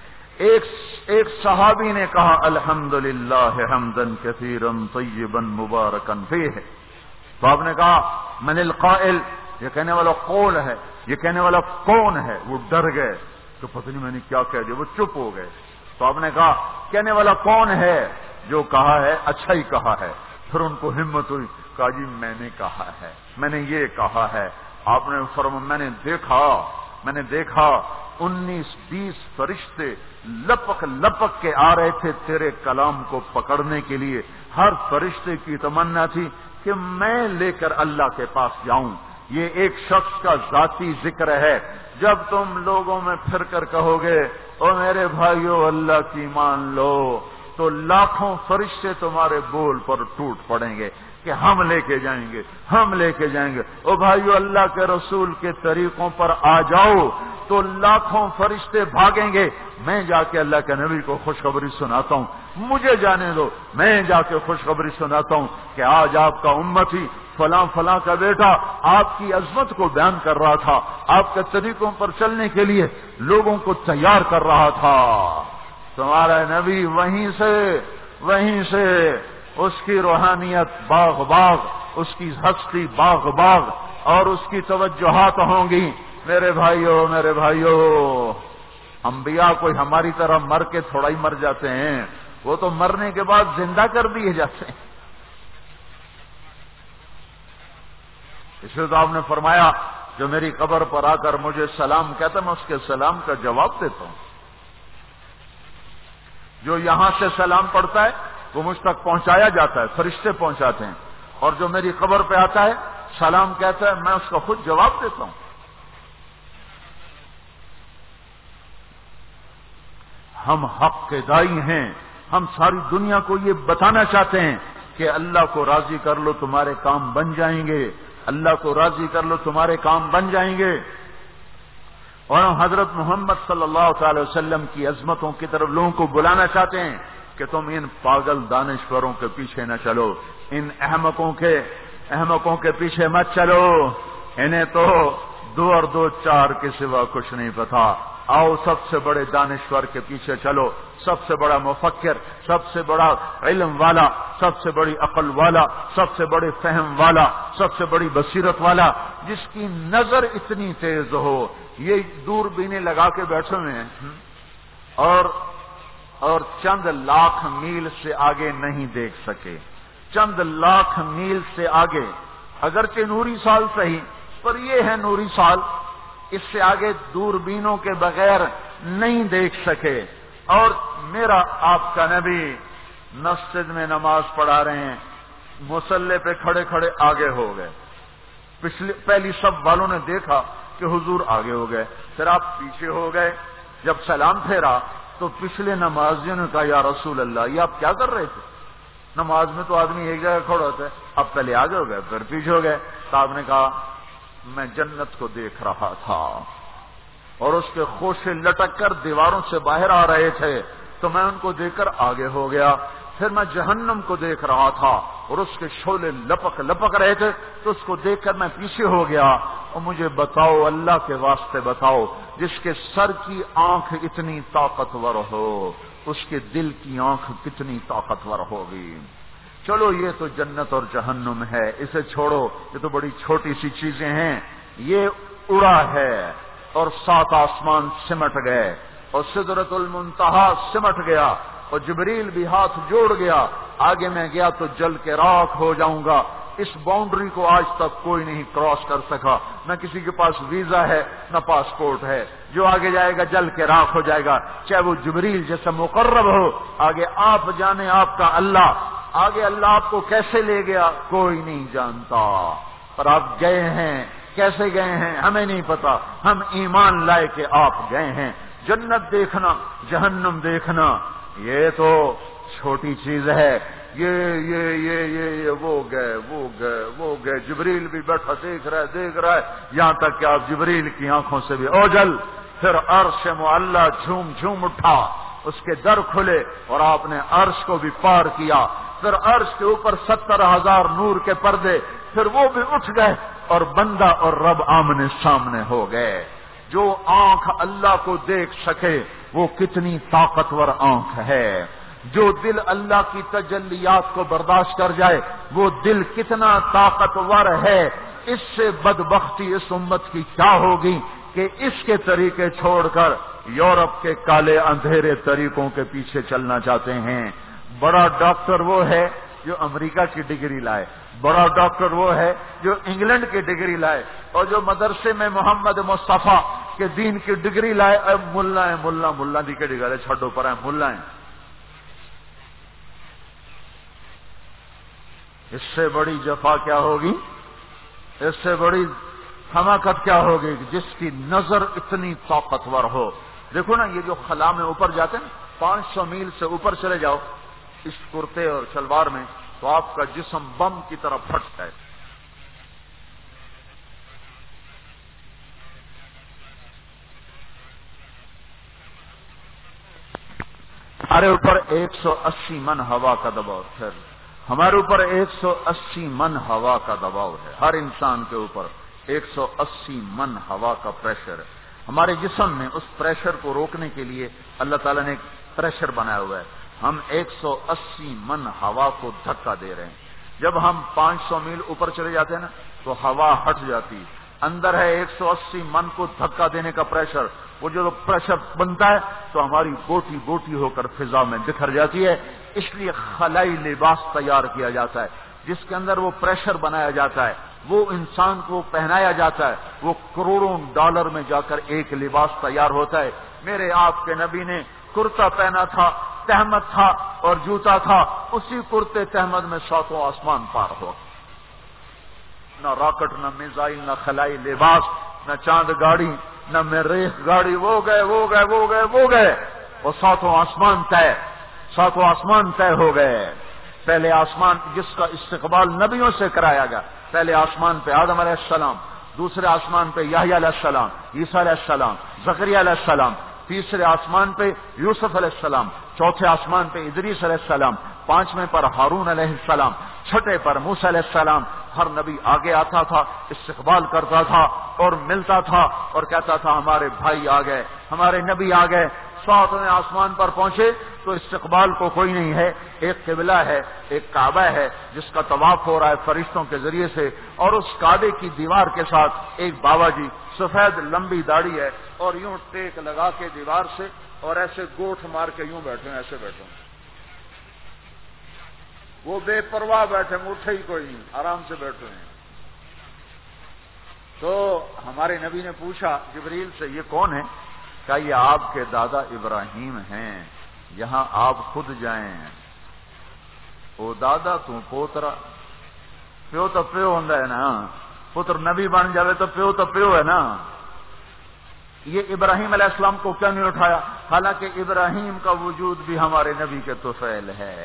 ایک صحابی نے کہا الحمدللہ حمدن کثیرا طیبا مبارکا فیہ. تو آپ نے کہا من القائل، یہ کہنے والا قول ہے، یہ کہنے والا کون ہے؟ وہ ڈر گئے تو پتہ نہیں میں نے کیا کہہ دیا، وہ چپ ہو گئے. تو آپ نے کہا کہنے والا کون ہے؟ جو کہا ہے اچھا ہی کہا ہے. پھر ان کو ہمت ہوئی، کہا جی میں نے کہا ہے، میں نے یہ کہا ہے. آپ نے فرمایا میں نے دیکھا 19-20 فرشتے لپک کے آ رہے تھے تیرے کلام کو پکڑنے کے لیے. ہر فرشتے کی تمنا تھی کہ میں لے کر اللہ کے پاس جاؤں. یہ ایک شخص کا ذاتی ذکر ہے. جب تم لوگوں میں پھر کر کہو گے او میرے بھائیو اللہ کی مان لو، تو لاکھوں فرشتے تمہارے بول پر ٹوٹ پڑیں گے کہ ہم لے کے جائیں گے. او بھائیو اللہ کے رسول کے طریقوں پر آ جاؤ، تو لاکھوں فرشتے بھاگیں گے. میں جا کے اللہ کے نبی کو خوشخبری سناتا ہوں، مجھے جانے دو، میں جا کے خوشخبری سناتا ہوں کہ آج آپ کا امتی فلاں فلاں کا بیٹا آپ کی عظمت کو بیان کر رہا تھا، آپ کے طریقوں پر چلنے کے لیے لوگوں کو تیار کر رہا تھا. تمہارا نبی وہیں سے اس کی روحانیت باغ، اس کی ہستی باغ اور اس کی توجہات ہوں گی. میرے بھائیو انبیاء کوئی ہماری طرح مر کے تھوڑا ہی مر جاتے ہیں، وہ تو مرنے کے بعد زندہ کر دیے جاتے ہیں. اس لیے تو آپ نے فرمایا جو میری قبر پر آ کر مجھے سلام کہتا ہے میں اس کے سلام کا جواب دیتا ہوں. جو یہاں سے سلام پڑھتا ہے وہ مجھ تک پہنچایا جاتا ہے، فرشتے پہنچاتے ہیں، اور جو میری قبر پہ آتا ہے سلام کہتا ہے میں اس کا خود جواب دیتا ہوں. ہم حق کے دائی ہیں، ہم ساری دنیا کو یہ بتانا چاہتے ہیں کہ اللہ کو راضی کر لو تمہارے کام بن جائیں گے، اللہ کو راضی کر لو تمہارے کام بن جائیں گے. اور ہم حضرت محمد صلی اللہ تعالی وسلم کی عظمتوں کی طرف لوگوں کو بلانا چاہتے ہیں کہ تم ان پاگل دانشوروں کے پیچھے نہ چلو، ان احمقوں کے پیچھے مت چلو، انہیں تو 2 اور 2 4 کے سوا کچھ نہیں پتا. آؤ سب سے بڑے دانشور کے پیچھے چلو، سب سے بڑا مفکر، سب سے بڑا علم والا، سب سے بڑی عقل والا، سب سے بڑے فہم والا، سب سے بڑی بصیرت والا، جس کی نظر اتنی تیز ہو. یہ دوربینیں لگا کے بیٹھے ہوئے ہیں اور چند لاکھ میل سے آگے نہیں دیکھ سکے. چند لاکھ میل سے آگے، اگرچہ نوری سال صحیح، پر یہ ہے نوری سال، اس سے آگے دوربینوں کے بغیر نہیں دیکھ سکے. اور میرا آپ کا نبی مسجد میں نماز پڑھا رہے ہیں، مصلی پہ کھڑے کھڑے آگے ہو گئے. پہلی صف والوں نے دیکھا کہ حضور آگے ہو گئے، پھر آپ پیچھے ہو گئے. جب سلام پھیرا تو پچھلے نمازیوں نے کہا یا رسول اللہ یہ آپ کیا کر رہے تھے؟ نماز میں تو آدمی ایک جگہ کھڑا ہوتا ہے، اب پہلے آگے ہو گئے پھر پیچھے ہو گئے. تو آپ نے کہا میں جنت کو دیکھ رہا تھا اور اس کے خوشے لٹک کر دیواروں سے باہر آ رہے تھے تو میں ان کو دیکھ کر آگے ہو گیا. پھر میں جہنم کو دیکھ رہا تھا اور اس کے شعلے لپک رہے تھے تو اس کو دیکھ کر میں پیچھے ہو گیا. اور مجھے بتاؤ، اللہ کے واسطے بتاؤ، جس کے سر کی آنکھ اتنی طاقتور ہو اس کے دل کی آنکھ کتنی طاقتور ہوگی. چلو یہ تو جنت اور جہنم ہے، اسے چھوڑو، یہ تو بڑی چھوٹی سی چیزیں ہیں. یہ اڑا ہے اور 7 آسمان سمٹ گئے اور سدرۃ المنتہا سمٹ گیا اور جبریل بھی ہاتھ جوڑ گیا. آگے میں گیا تو جل کے راکھ ہو جاؤں گا. اس باؤنڈری کو آج تک کوئی نہیں کراس کر سکا، نہ کسی کے پاس ویزا ہے نہ پاسپورٹ ہے. جو آگے جائے گا جل کے راکھ ہو جائے گا، چاہے وہ جبریل جیسا مقرب ہو. آگے آپ جانے آپ کا اللہ، آگے اللہ آپ کو کیسے لے گیا کوئی نہیں جانتا. پر آپ گئے ہیں، کیسے گئے ہیں ہمیں نہیں پتا، ہم ایمان لائے کہ آپ گئے ہیں. جنت دیکھنا جہنم دیکھنا یہ تو چھوٹی چیز ہے، یہ وہ گئے جبریل بھی بیٹھا دیکھ رہا ہے یہاں تک کہ آپ جبریل کی آنکھوں سے بھی اوجل. پھر عرش معلی جھوم جھوم اٹھا، اس کے در کھلے اور آپ نے عرش کو بھی پار کیا. پھر عرش کے اوپر 70,000 نور کے پردے، پھر وہ بھی اٹھ گئے اور بندہ اور رب آمنے سامنے ہو گئے. جو آنکھ اللہ کو دیکھ سکے وہ کتنی طاقتور آنکھ ہے. جو دل اللہ کی تجلیات کو برداشت کر جائے وہ دل کتنا طاقتور ہے. اس سے بدبختی اس امت کی کیا ہوگی کہ اس کے طریقے چھوڑ کر یورپ کے کالے اندھیرے طریقوں کے پیچھے چلنا چاہتے ہیں. بڑا ڈاکٹر وہ ہے جو امریکہ کی ڈگری لائے، بڑا ڈاکٹر وہ ہے جو انگلینڈ کی ڈگری لائے، اور جو مدرسے میں محمد مصطفیٰ کے دین کی ڈگری لائے. ملا دی کے ڈگری چھڈو پر ہے ملا ہیں. اس سے بڑی جفا کیا ہوگی، اس سے بڑی حماقت کیا ہوگی جس کی نظر اتنی طاقتور ہو. دیکھو نا یہ جو خلا میں اوپر جاتے ہیں 500 میل سے اوپر چلے جاؤ اس کرتے اور شلوار میں تو آپ کا جسم بم کی طرح پھٹتا ہے. ہمارے اوپر 180 من ہوا کا دباؤ ہے، ہمارے اوپر 180 من ہوا کا دباؤ ہے. ہر انسان کے اوپر 180 من ہوا کا پریشر ہے. ہمارے جسم میں اس پریشر کو روکنے کے لیے اللہ تعالیٰ نے ایک پریشر بنایا ہوا ہے. ہم 180 من ہوا کو دھکا دے رہے ہیں. جب ہم 500 میل اوپر چلے جاتے ہیں نا تو ہوا ہٹ جاتی. اندر ہے 180 من کو دھکا دینے کا پریشر. وہ جو پریشر بنتا ہے تو ہماری بوٹی بوٹی ہو کر فضا میں بکھر جاتی ہے. اس لیے خلائی لباس تیار کیا جاتا ہے جس کے اندر وہ پریشر بنایا جاتا ہے، وہ انسان کو پہنایا جاتا ہے. وہ کروڑوں ڈالر میں جا کر ایک لباس تیار ہوتا ہے. میرے آپ کے نبی نے کرتا پہنا تھا، تہمت تھا اور جوتا تھا. اسی کرتے تہمت میں ساتوں آسمان پار ہو. نہ راکٹ، نہ میزائل، نہ خلائی لباس، نہ چاند گاڑی، نہ مریخ گاڑی. وہ گئے وہ ساتوں آسمان طے ہو گئے. پہلے آسمان جس کا استقبال نبیوں سے کرایا گیا، پہلے آسمان پہ آدم علیہ السلام، دوسرے آسمان پہ یحییٰ علیہ السلام، عیسیٰ علیہ السلام، زکریا علیہ السلام، تیسرے آسمان پہ یوسف علیہ السلام، چوتھے آسمان پہ ادریس علیہ السلام، پانچویں پر ہارون علیہ السلام، چھٹے پر موسیٰ علیہ السلام. ہر نبی آگے آتا تھا، استقبال کرتا تھا اور ملتا تھا اور کہتا تھا ہمارے بھائی آ گئے، ہمارے نبی آ گئے. ساتویں آسمان پر پہنچے تو استقبال کو کوئی نہیں ہے. ایک قبلہ ہے، ایک کعبہ ہے جس کا طواف ہو رہا ہے فرشتوں کے ذریعے سے، اور اس کعبے کی دیوار کے ساتھ ایک بابا جی سفید لمبی داڑھی ہے اور یوں ٹیک لگا کے دیوار سے اور ایسے گوٹھ مار کے یوں بیٹھے ہیں، ایسے بیٹھے ہیں. وہ بے پرواہ بیٹھے، اٹھے ہی کوئی نہیں، آرام سے بیٹھے ہیں. تو ہمارے نبی نے پوچھا جبریل سے یہ کون ہے؟ کہا یہ آپ کے دادا ابراہیم ہیں، یہاں آپ خود جائیں. او دادا تو پوترا، پیو تو پیو ہوندا ہے نا، پتر نبی بن جاوے تو پیو ہے نا. یہ ابراہیم علیہ السلام کو کیا نہیں اٹھایا؟ حالانکہ ابراہیم کا وجود بھی ہمارے نبی کے طفیل ہے،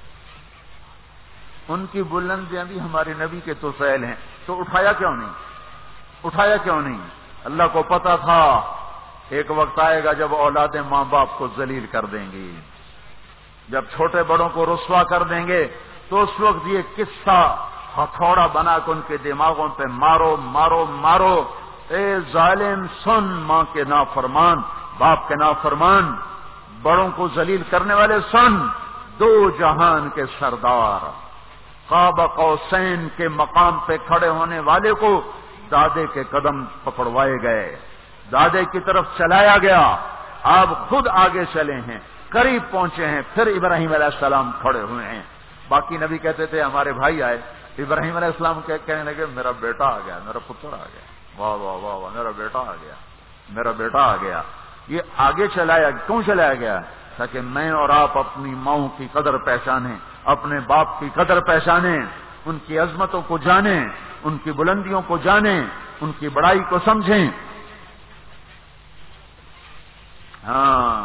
ان کی بلندیاں بھی ہمارے نبی کے طفیل ہیں. تو اٹھایا کیوں نہیں؟ اللہ کو پتا تھا ایک وقت آئے گا جب اولادیں ماں باپ کو ذلیل کر دیں گی، جب چھوٹے بڑوں کو رسوا کر دیں گے، تو اس وقت یہ قصہ ہتھوڑا بنا کے ان کے دماغوں پہ مارو. اے ظالم سن، ماں کے نافرمان، باپ کے نافرمان، بڑوں کو ذلیل کرنے والے سن. دو جہان کے سردار، قاب قوسین کے مقام پہ کھڑے ہونے والے کو دادے کے قدم پکڑوائے گئے، دادے کی طرف چلایا گیا. آپ خود آگے چلے ہیں، قریب پہنچے ہیں، پھر ابراہیم علیہ السلام کھڑے ہوئے ہیں. باقی نبی کہتے تھے ہمارے بھائی آئے، ابراہیم علیہ السلام کہنے لگے میرا بیٹا آ گیا، میرا پتر آ گیا، واہ واہ واہ واہ، میرا بیٹا آ گیا. یہ آگے کیوں چلایا گیا؟ تاکہ میں اور آپ اپنی ماؤں کی قدر پہچانیں، اپنے باپ کی قدر پہچانیں، ان کی عظمتوں کو جانیں، ان کی بلندیوں کو جانیں، ان کی بڑائی کو سمجھیں. ہاں،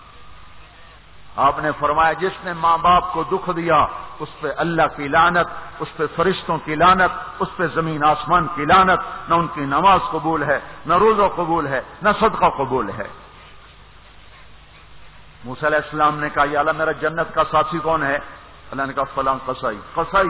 آپ نے فرمایا جس نے ماں باپ کو دکھ دیا اس پہ اللہ کی لعنت، اس پہ فرشتوں کی لعنت، اس پہ زمین آسمان کی لعنت، نہ ان کی نماز قبول ہے، نہ روزہ قبول ہے، نہ صدقہ قبول ہے۔ موسیٰ علیہ السلام نے کہا یا اللہ میرا جنت کا ساتھی کون ہے؟ اللہ نے کہا فلاں قصائی۔ قصائی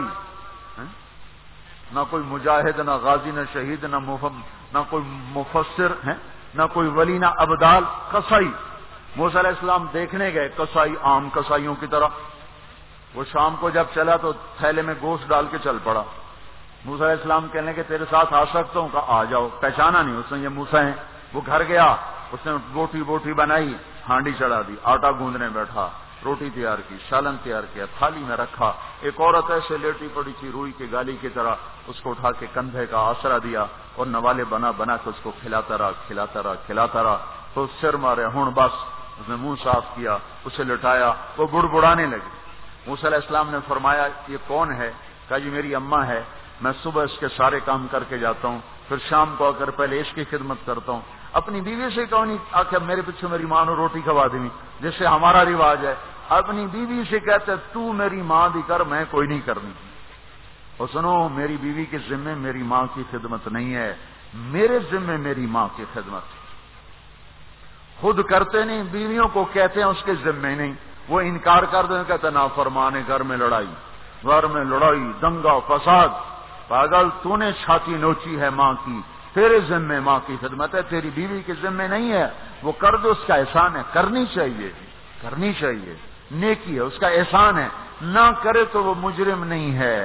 نہ کوئی مجاہد، نہ غازی، نہ شہید، نہ کوئی مفسر ہے، نہ کوئی ولی، نہ ابدال، قصائی۔ موسیٰ علیہ السلام دیکھنے گئے، قصائی عام قصائیوں کی طرح۔ وہ شام کو جب چلا تو تھیلے میں گوشت ڈال کے چل پڑا۔ موسیٰ علیہ السلام کہنے کہ تیرے ساتھ آ سکتا ہوں؟ کہا آ جاؤ۔ پہچانا نہیں اس نے یہ موسیٰ ہیں۔ وہ گھر گیا، اس نے بوٹی بنائی، ہانڈی چڑھا دی، آٹا گوندنے بیٹھا، روٹی تیار کی، سالن تیار کیا، تھالی میں رکھا۔ ایک عورت ایسے لیٹی پڑی تھی روئی کی گالی کی طرح، اس کو اٹھا کے کندھے کا آسرا دیا اور نوالے بنا کے اس کو کھلاتا رہا۔ تو سر مارے ہون بس، اس نے منہ صاف کیا، اسے لٹایا، وہ بڑبڑانے لگی۔ موسیٰ علیہ السلام نے فرمایا یہ کون ہے؟ کہا جی میری اماں ہے، میں صبح اس کے سارے کام کر کے جاتا ہوں، پھر شام کو آ کر پہلے اس کی خدمت کرتا ہوں۔ اپنی بیوی سے کہو نہیں آ کے میرے پیچھے میری ماں نے روٹی کھوا دی، جیسے ہمارا رواج ہے۔ اپنی بیوی سے کہتے تو میری ماں دی کر، میں کوئی نہیں کرنی۔ اور سنو، میری بیوی کے ذمے میری ماں کی خدمت نہیں ہے، میرے ذمے میری ماں کی خدمت۔ خود کرتے نہیں، بیویوں کو کہتے ہیں اس کے ذمے نہیں، وہ انکار کر دیں، کہتے نافرمانے، گھر میں لڑائی، دنگا فساد۔ پاگل، تو نے چھاتی نوچی ہے ماں کی، تیرے ذمے ماں کی خدمت ہے، تیری بیوی کے ذمے نہیں ہے۔ وہ کر دو، اس کا احسان ہے، کرنی چاہیے، نیکی ہے، اس کا احسان ہے، نہ کرے تو وہ مجرم نہیں ہے۔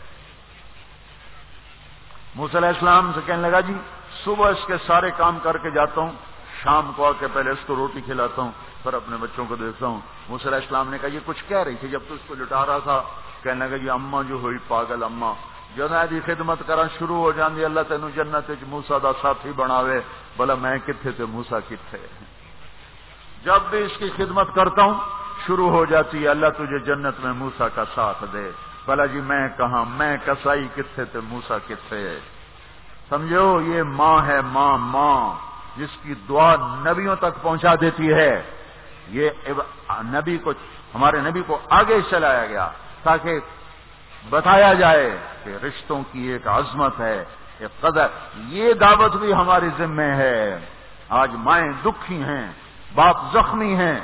موسیٰ علیہ السلام سے کہنے لگا جی صبح اس کے سارے کام کر کے جاتا ہوں، شام کو آ کے پہلے اس کو روٹی کھلاتا ہوں، پھر اپنے بچوں کو دیکھتا ہوں۔ موسیٰ علیہ السلام نے کہا یہ کچھ کہہ رہی تھی جب تو اس کو لٹا رہا تھا؟ کہنے لگا جی اماں جو ہوئی پاگل اماں، جدوں دی خدمت کرنا شروع ہو جاندی اللہ تینوں جنت وچ موسیٰ دا ساتھی بناوے، بھلا میں کتھے تے موسیٰ کتھے۔ جب بھی اس کی خدمت کرتا ہوں شروع ہو جاتی ہے اللہ تجھے جنت میں موسیٰ کا ساتھ دے، بھلا جی میں کہاں، میں کسائی کتھے تے موسیٰ کتھے۔ سمجھو یہ ماں ہے، ماں جس کی دعا نبیوں تک پہنچا دیتی ہے۔ یہ ہمارے نبی کو آگے چلایا گیا تاکہ بتایا جائے کہ رشتوں کی ایک عظمت ہے، ایک قدر۔ یہ دعوت بھی ہمارے ذمہ ہے۔ آج مائیں دکھی ہیں، باپ زخمی ہیں۔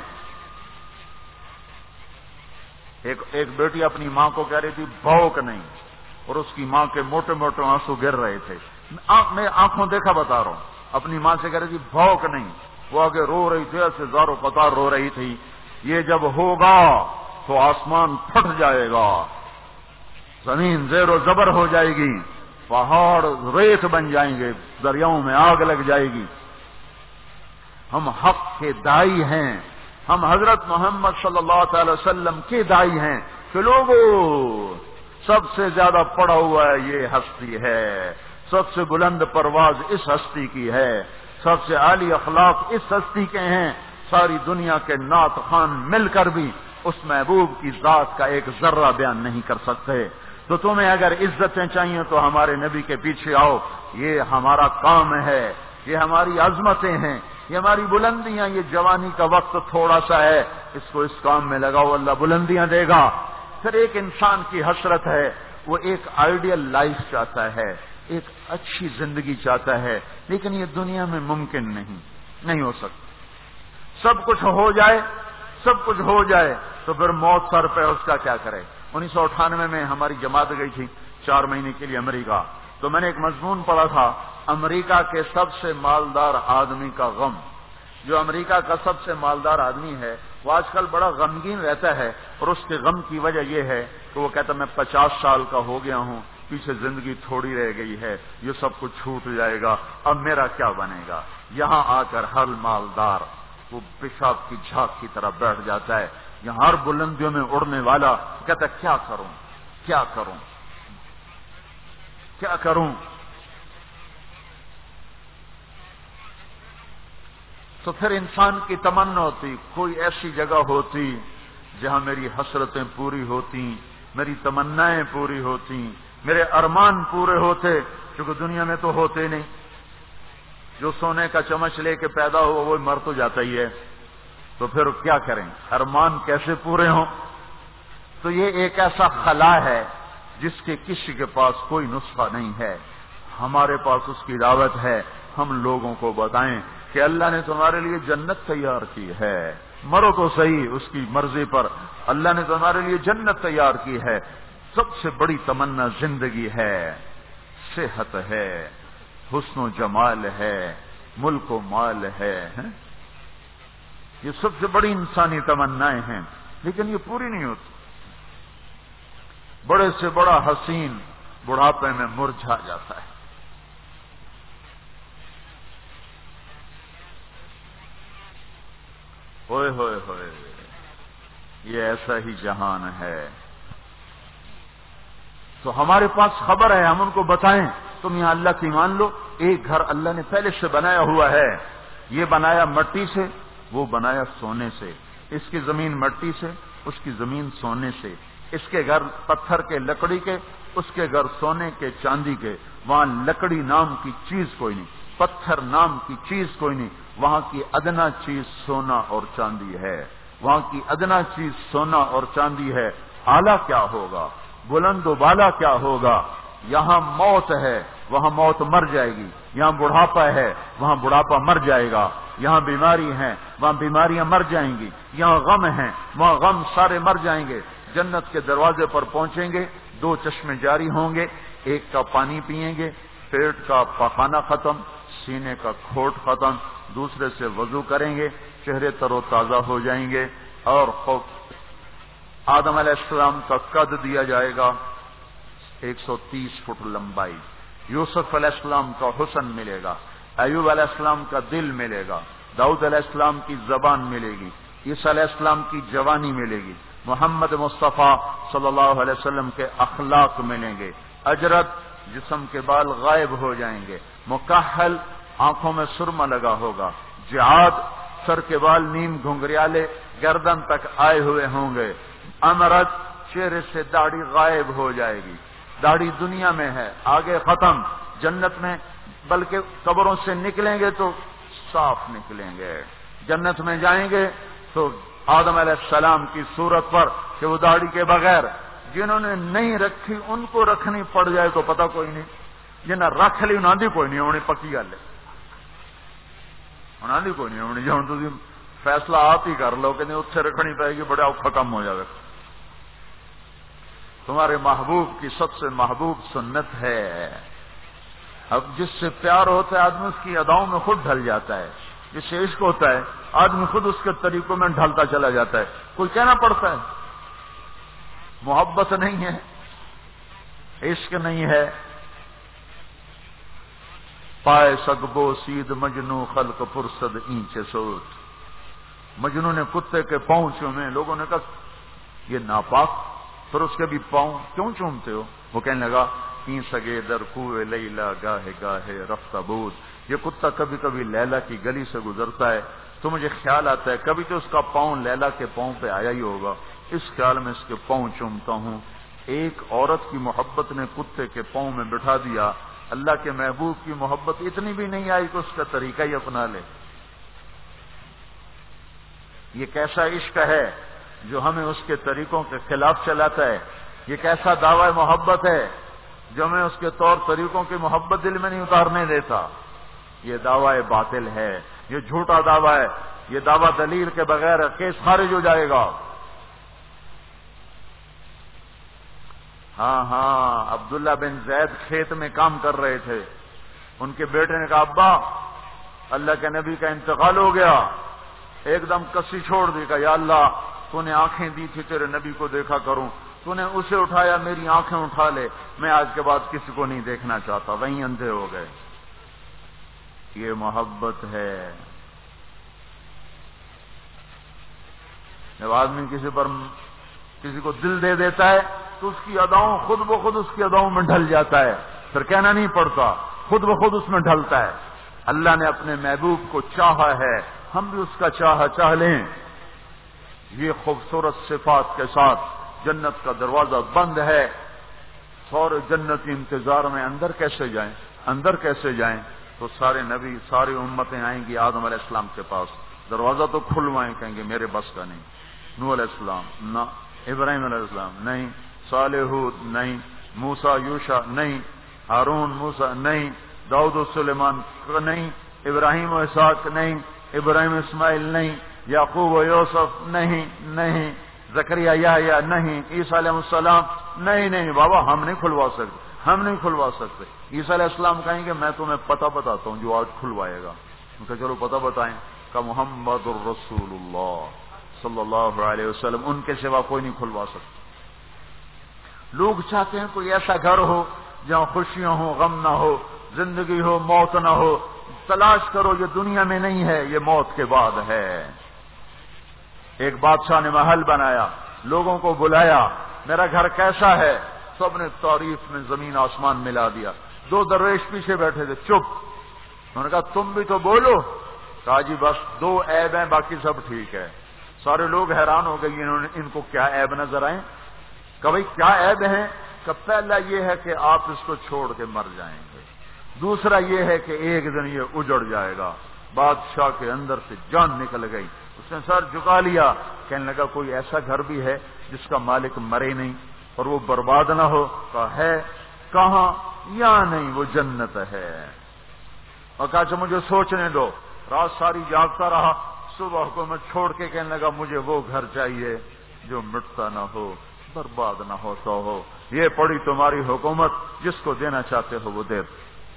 ایک بیٹی اپنی ماں کو کہہ رہی تھی بھوک نہیں، اور اس کی ماں کے موٹے موٹے آنسو گر رہے تھے۔ میں آنکھوں دیکھا بتا رہا ہوں، اپنی ماں سے کہہ رہی تھی بھوک نہیں، وہ آگے رو رہی تھی، ایسے زارو قطار رو رہی تھی۔ یہ جب ہوگا تو آسمان پھٹ جائے گا، زمین زیر و زبر ہو جائے گی، پہاڑ ریت بن جائیں گے، دریاؤں میں آگ لگ جائے گی۔ ہم حق کے دائی ہیں، ہم حضرت محمد صلی اللہ تعالی وسلم کے دائی ہیں کہ لوگوں سب سے زیادہ پڑھا ہوا ہے یہ ہستی ہے، سب سے بلند پرواز اس ہستی کی ہے، سب سے عالی اخلاق اس ہستی کے ہیں۔ ساری دنیا کے نعت خوان مل کر بھی اس محبوب کی ذات کا ایک ذرہ بیان نہیں کر سکتے۔ تو تمہیں اگر عزتیں چاہیے تو ہمارے نبی کے پیچھے آؤ، یہ ہمارا کام ہے، یہ ہماری عظمتیں ہیں، یہ ہماری بلندیاں۔ یہ جوانی کا وقت تھوڑا سا ہے، اس کو اس کام میں لگاؤ، اللہ بلندیاں دے گا۔ پھر ایک انسان کی حسرت ہے، وہ ایک آئیڈیل لائف چاہتا ہے، ایک اچھی زندگی چاہتا ہے، لیکن یہ دنیا میں ممکن نہیں ہو سکتا۔ سب کچھ ہو جائے تو پھر موت سر پہ، اس کا کیا کرے۔ 1998 میں ہماری جماعت گئی تھی 4 مہینے کے لیے امریکہ، تو میں نے ایک مضمون پڑھا تھا امریکہ کے سب سے مالدار آدمی کا غم۔ جو امریکہ کا سب سے مالدار آدمی ہے وہ آج کل بڑا غمگین رہتا ہے، اور اس کے غم کی وجہ یہ ہے کہ وہ کہتا میں 50 سال کا ہو گیا ہوں، پیچھے زندگی تھوڑی رہ گئی ہے، یہ سب کچھ چھوٹ جائے گا، اب میرا کیا بنے گا۔ یہاں آ کر ہر مالدار وہ پیشاب کی جھاگ کی طرح بیٹھ جاتا ہے، یہاں ہر بلندیوں میں اڑنے والا کہتا کیا کروں۔ تو پھر انسان کی تمنا ہوتی کوئی ایسی جگہ ہوتی جہاں میری حسرتیں پوری ہوتی، میری تمنائیں پوری ہوتی، میرے ارمان پورے ہوتے، کیونکہ دنیا میں تو ہوتے نہیں۔ جو سونے کا چمچ لے کے پیدا ہوا وہ مر تو جاتا ہی ہے، تو پھر کیا کریں؟ ارمان کیسے پورے ہوں؟ تو یہ ایک ایسا خلا ہے جس کے کسی کے پاس کوئی نسخہ نہیں ہے. ہمارے پاس اس کی دعوت ہے. ہم لوگوں کو بتائیں کہ اللہ نے تمہارے لیے جنت تیار کی ہے. مرو تو صحیح اس کی مرضی پر. اللہ نے تمہارے لیے جنت تیار کی ہے. سب سے بڑی تمنا زندگی ہے، صحت ہے، حسن و جمال ہے، ملک و مال ہے. یہ سب سے بڑی انسانی تمنائیں ہیں، لیکن یہ پوری نہیں ہوتی. بڑے سے بڑا حسین بڑھاپے میں مرجھا جاتا ہے. ہوئے ہوئے ہوئے، یہ ایسا ہی جہان ہے. تو ہمارے پاس خبر ہے، ہم ان کو بتائیں تم یہاں اللہ کی مان لو. ایک گھر اللہ نے پہلے سے بنایا ہوا ہے. یہ بنایا مٹی سے، وہ بنایا سونے سے. اس کی زمین مٹی سے، اس کی زمین سونے سے. اس کے گھر پتھر کے، لکڑی کے، اس کے گھر سونے کے، چاندی کے. وہاں لکڑی نام کی چیز کوئی نہیں، پتھر نام کی چیز کوئی نہیں. وہاں کی ادنا چیز سونا اور چاندی ہے. وہاں کی ادنا چیز سونا اور چاندی ہے. اعلیٰ کیا ہوگا، بلند و بالا کیا ہوگا؟ یہاں موت ہے، وہاں موت مر جائے گی. یہاں بڑھاپا ہے، وہاں بڑھاپا مر جائے گا. یہاں بیماری ہیں، وہاں بیماریاں مر جائیں گی. یہاں غم ہیں، وہاں غم سارے مر جائیں گے. جنت کے دروازے پر پہنچیں گے، 2 چشمے جاری ہوں گے. ایک کا پانی پیئیں گے، پیٹ کا پخانہ ختم، سینے کا کھوٹ ختم. دوسرے سے وضو کریں گے، چہرے تر و تازہ ہو جائیں گے. اور آدم علیہ السلام کا قد دیا جائے گا 130 فٹ لمبائی. یوسف علیہ السلام کا حسن ملے گا. ایوب علیہ السلام کا دل ملے گا. داؤد علیہ السلام کی زبان ملے گی. عیسیٰ علیہ السلام کی جوانی ملے گی. محمد مصطفیٰ صلی اللہ علیہ وسلم کے اخلاق ملیں گے. اجرت، جسم کے بال غائب ہو جائیں گے. مکحل، آنکھوں میں سرما لگا ہوگا. جعاد، سر کے بال نیم گھنگریالے گردن تک آئے ہوئے ہوں گے. امرت، چہرے سے داڑھی غائب ہو جائے گی. داڑھی دنیا میں ہے، آگے ختم. جنت میں بلکہ قبروں سے نکلیں گے تو صاف نکلیں گے. جنت میں جائیں گے تو آدم علیہ السلام کی صورت پر کہ وہ داڑھی کے بغیر، جنہوں نے نہیں رکھی ان کو رکھنی پڑ جائے تو پتہ کوئی نہیں. جنہیں رکھ لی انہوں نے کوئی نہیں ہونی. پکی گل ہے، انہوں نے کوئی نہیں ہونی. جو تم فیصلہ آپ ہی کر لو کہ نہیں اتنے رکھنی پائے گی، بڑا اوکھا کم ہو جائے. تمہارے محبوب کی سب سے محبوب سنت ہے. اب جس سے پیار ہوتا ہے آدمی اس کی اداؤں میں خود ڈھل جاتا ہے. جس سے عشق ہوتا ہے آدمی خود اس کے طریقوں میں ڈھلتا چلا جاتا ہے. کوئی کہنا پڑتا ہے. محبت نہیں ہے، عشق نہیں ہے. پائے سگبو سید مجنو خلق پرسد اینچے سوٹ. مجنو نے کتے کے پاؤں چومے. لوگوں نے کہا یہ ناپاک، پھر اس کے بھی پاؤں کیوں چومتے ہو؟ وہ کہنے لگا این سگے در کوئے لیلا گاہے گاہے رفتہ بود. یہ کتا کبھی کبھی لیلا کی گلی سے گزرتا ہے تو مجھے خیال آتا ہے کبھی تو اس کا پاؤں لیلا کے پاؤں پہ آیا ہی ہوگا. اس خیال میں اس کے پاؤں چومتا ہوں. ایک عورت کی محبت نے کتے کے پاؤں میں بٹھا دیا. اللہ کے محبوب کی محبت اتنی بھی نہیں آئی کہ اس کا طریقہ ہی اپنا لے. یہ کیسا عشق ہے جو ہمیں اس کے طریقوں کے خلاف چلاتا ہے؟ یہ کیسا دعوی محبت ہے جو ہمیں اس کے طور طریقوں کی محبت دل میں نہیں اتارنے دیتا؟ یہ دعوی باطل ہے، یہ جھوٹا دعویٰ ہے. یہ دعویٰ دلیل کے بغیر کیس خارج ہو جائے گا. ہاں عبداللہ بن زید کھیت میں کام کر رہے تھے. ان کے بیٹے نے کہا ابا اللہ کے نبی کا انتقال ہو گیا. ایک دم کسی چھوڑ دی. کہا یا اللہ تو نے آنکھیں دی تھی تیرے نبی کو دیکھا کروں، تو نے اسے اٹھایا، میری آنکھیں اٹھا لے. میں آج کے بعد کسی کو نہیں دیکھنا چاہتا. وہیں اندھے ہو گئے. یہ محبت ہے. جب آدمی کسی کو دل دے دیتا ہے تو اس کی اداؤں خود بخود اس کی اداؤں میں ڈھل جاتا ہے. پھر کہنا نہیں پڑتا، خود بخود اس میں ڈھلتا ہے. اللہ نے اپنے محبوب کو چاہا ہے، ہم بھی اس کا چاہ لیں. یہ خوبصورت صفات کے ساتھ جنت کا دروازہ بند ہے. سورے جنتی انتظار میں اندر کیسے جائیں؟ تو سارے نبی، ساری امتیں آئیں گی آدم علیہ السلام کے پاس. دروازہ تو کھلوائیں، کہیں گے میرے بس کا نہیں۔ نوح علیہ السلام نہ، ابراہیم علیہ السلام نہیں، صالح ہود نہیں، موسیٰ یوشع نہیں، ہارون موسیٰ نہیں، داؤد و سلیمان نہیں، ابراہیم و اسحاق نہیں، ابراہیم اسماعیل نہیں، یعقوب و یوسف نہیں، زکریا یحییٰ نہیں، عیسیٰ علیہ السلام نہیں بابا ہم نہیں کھلوا سکتے۔ عیسیٰ علیہ السلام کہیں گے میں تمہیں پتہ بتاتا ہوں جو آج کھلوائے گا۔ ان کا چلو پتہ بتائیں، کہ محمد الرسول اللہ صلی اللہ علیہ وسلم، ان کے سوا کوئی نہیں کھلوا سکتا۔ لوگ چاہتے ہیں کوئی ایسا گھر ہو جہاں خوشیاں ہو، غم نہ ہو، زندگی ہو، موت نہ ہو۔ تلاش کرو، یہ دنیا میں نہیں ہے، یہ موت کے بعد ہے۔ ایک بادشاہ نے محل بنایا، لوگوں کو بلایا، میرا گھر کیسا ہے؟ سب نے تعریف میں زمین آسمان ملا دیا۔ دو درویش پیچھے بیٹھے تھے، چپ۔ انہوں نے کہا تم بھی تو بولو۔ کہا جی بس 2 عیب ہیں، باقی سب ٹھیک ہے۔ سارے لوگ حیران ہو گئے، ان کو کیا عیب نظر آئے؟ کہ بھائی کیا عیب ہیں؟ کہ پہلا یہ ہے کہ آپ اس کو چھوڑ کے مر جائیں گے، دوسرا یہ ہے کہ ایک دن یہ اجڑ جائے گا۔ بادشاہ کے اندر سے جان نکل گئی، اس نے سر جھکا لیا، کہنے لگا کوئی ایسا گھر بھی ہے جس کا مالک مرے نہیں اور وہ برباد نہ ہو؟ کہا ہے۔ کہاں؟ یا نہیں، وہ جنت ہے۔ اور کہا اچھا مجھے سوچنے دو۔ رات ساری جاگتا رہا، صبح کو میں چھوڑ کے کہنے لگا مجھے وہ گھر چاہیے جو مٹتا نہ ہو، برباد نہ ہوتا ہو۔ یہ پڑی تمہاری حکومت، جس کو دینا چاہتے ہو وہ دے دو۔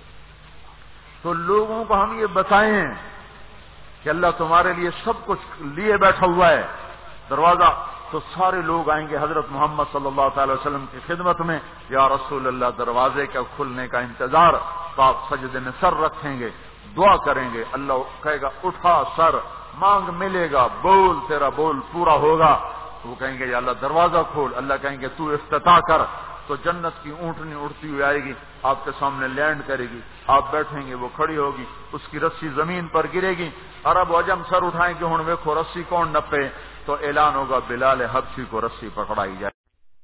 تو لوگوں کو ہم یہ بتائیں کہ اللہ تمہارے لیے سب کچھ لیے بیٹھا ہوا ہے، دروازہ تو سارے لوگ آئیں گے حضرت محمد صلی اللہ تعالی وسلم کی خدمت میں، یا رسول اللہ دروازے کا کھلنے کا انتظار۔ تو آپ سجدے میں سر رکھیں گے، دعا کریں گے، اللہ کہے گا اٹھا سر، مانگ ملے گا، بول تیرا بول پورا ہوگا۔ تو وہ کہیں گے یا اللہ دروازہ کھول، اللہ کہیں گے تو افتتاح کر۔ تو جنت کی اونٹنی اڑتی ہوئی آئے گی، آپ کے سامنے لینڈ کرے گی، آپ بیٹھیں گے، وہ کھڑی ہوگی، اس کی رسی زمین پر گرے گی، عرب و عجم سر اٹھائیں کہ ہن ویکھو رسی کون نپے، تو اعلان ہوگا بلال حبشی کو رسی پکڑائی جائے۔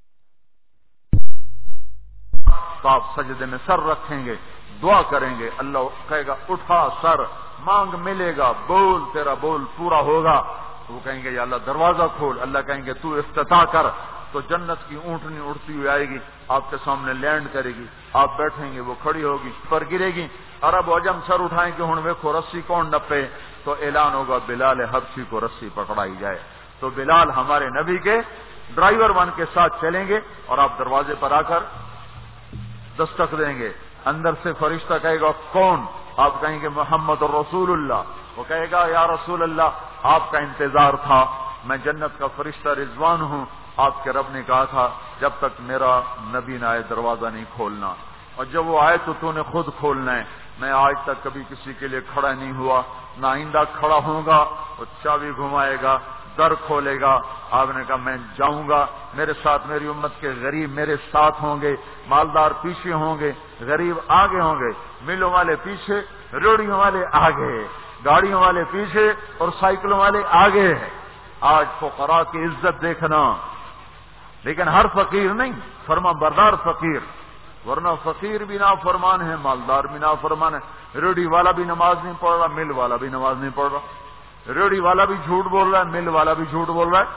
تو آپ سجدے میں سر رکھیں گے، دعا کریں گے، اللہ کہے گا اٹھا سر، مانگ ملے گا، بول تیرا بول پورا ہوگا۔ تو وہ کہیں گے یا اللہ دروازہ کھول، اللہ کہیں گے تو افتتاح کر۔ تو جنت کی اونٹنی اڑتی ہوئی آئے گی، آپ کے سامنے لینڈ کرے گی، آپ بیٹھیں گے، وہ کھڑی ہوگی، پر گرے گی، عرب و عجم سر اٹھائیں کہ ہن ویکھو رسی کون نپے، تو اعلان ہوگا بلال حبشی کو رسی پکڑائی جائے۔ تو بلال ہمارے نبی کے ڈرائیور بن کے ساتھ چلیں گے، اور آپ دروازے پر آ کر دستک دیں گے، اندر سے فرشتہ کہے گا کون؟ آپ کہیں گے محمد الرسول اللہ۔ وہ کہے گا یا رسول اللہ آپ کا انتظار تھا، میں جنت کا فرشتہ رضوان ہوں، آپ کے رب نے کہا تھا جب تک میرا نبی نہ آئے دروازہ نہیں کھولنا، اور جب وہ آئے تو نے خود کھولنا ہے۔ میں آج تک کبھی کسی کے لیے کھڑا نہیں ہوا، نہ آئندہ کھڑا ہوں گا۔ وہ چابی گھمائے گا، در کھولے گا، آپ نے کہا میں جاؤں گا، میرے ساتھ میری امت کے غریب میرے ساتھ ہوں گے، مالدار پیچھے ہوں گے، غریب آگے ہوں گے، ملوں والے پیچھے، ریڑیوں والے آگے، گاڑیوں والے پیچھے اور سائیکلوں والے آگے ہیں۔ آج فقراء کی عزت دیکھنا، لیکن ہر فقیر نہیں، فرما بردار فقیر، ورنہ فقیر بھی نافرمان ہے، مالدار بھی نافرمان ہے، ریڑی والا بھی نماز نہیں پڑھ رہا، مل والا بھی نماز نہیں پڑھ رہا، ریڑی والا بھی جھوٹ بول رہا ہے، مل والا بھی جھوٹ بول رہا ہے،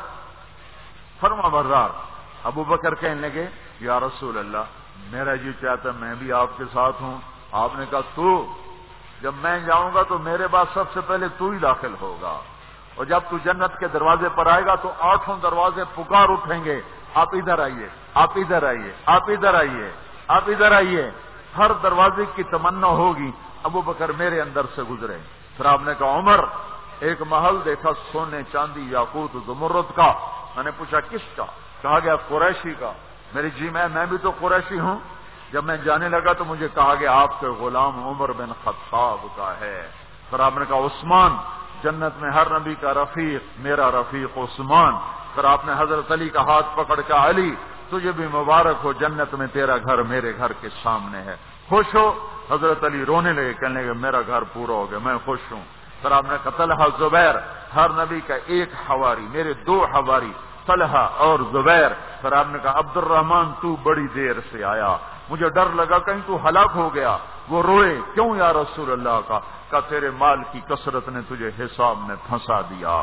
فرما بردار۔ ابو بکر کہنے لگے یا رسول اللہ میرا جی چاہتا میں بھی آپ کے ساتھ ہوں۔ آپ نے کہا تو جب میں جاؤں گا تو میرے بعد سب سے پہلے تو ہی داخل ہوگا، اور جب تو جنت کے دروازے پر آئے گا تو 8 دروازے پکار اٹھیں گے، آپ ادھر آئیے، آپ ادھر آئیے، آپ ادھر آئیے، آپ ادھر آئیے، ہر دروازے کی تمنا ہوگی ابو بکر میرے اندر سے گزرے۔ پھر آپ نے کہا عمر ایک محل دیکھا سونے چاندی یاقوت زمرد کا، میں نے پوچھا کس کا؟ کہا گیا قریشی کا۔ میری جی میں بھی تو قریشی ہوں۔ جب میں جانے لگا تو مجھے کہا گیا آپ کے غلام عمر بن خطاب کا ہے۔ پھر آپ نے کہا عثمان، جنت میں ہر نبی کا رفیق، میرا رفیق عثمان۔ پھر آپ نے حضرت علی کا ہاتھ پکڑ کے علی تجھے بھی مبارک ہو، جنت میں تیرا گھر میرے گھر کے سامنے ہے، خوش ہو؟ حضرت علی رونے لگے، کہنے لگے میرا گھر پورا ہو گیا، میں خوش ہوں۔ پھر آپ نے کہا طلحہ زبیر، ہر نبی کا ایک حواری، میرے 2 حواری طلحہ اور زبیر۔ پھر آپ نے کہا عبد الرحمن تو بڑی دیر سے آیا، مجھے ڈر لگا کہیں تو ہلاک ہو گیا. وہ روئے. کیوں یا رسول اللہ کا؟ کہا تیرے مال کی کثرت نے تجھے حساب میں پھنسا دیا.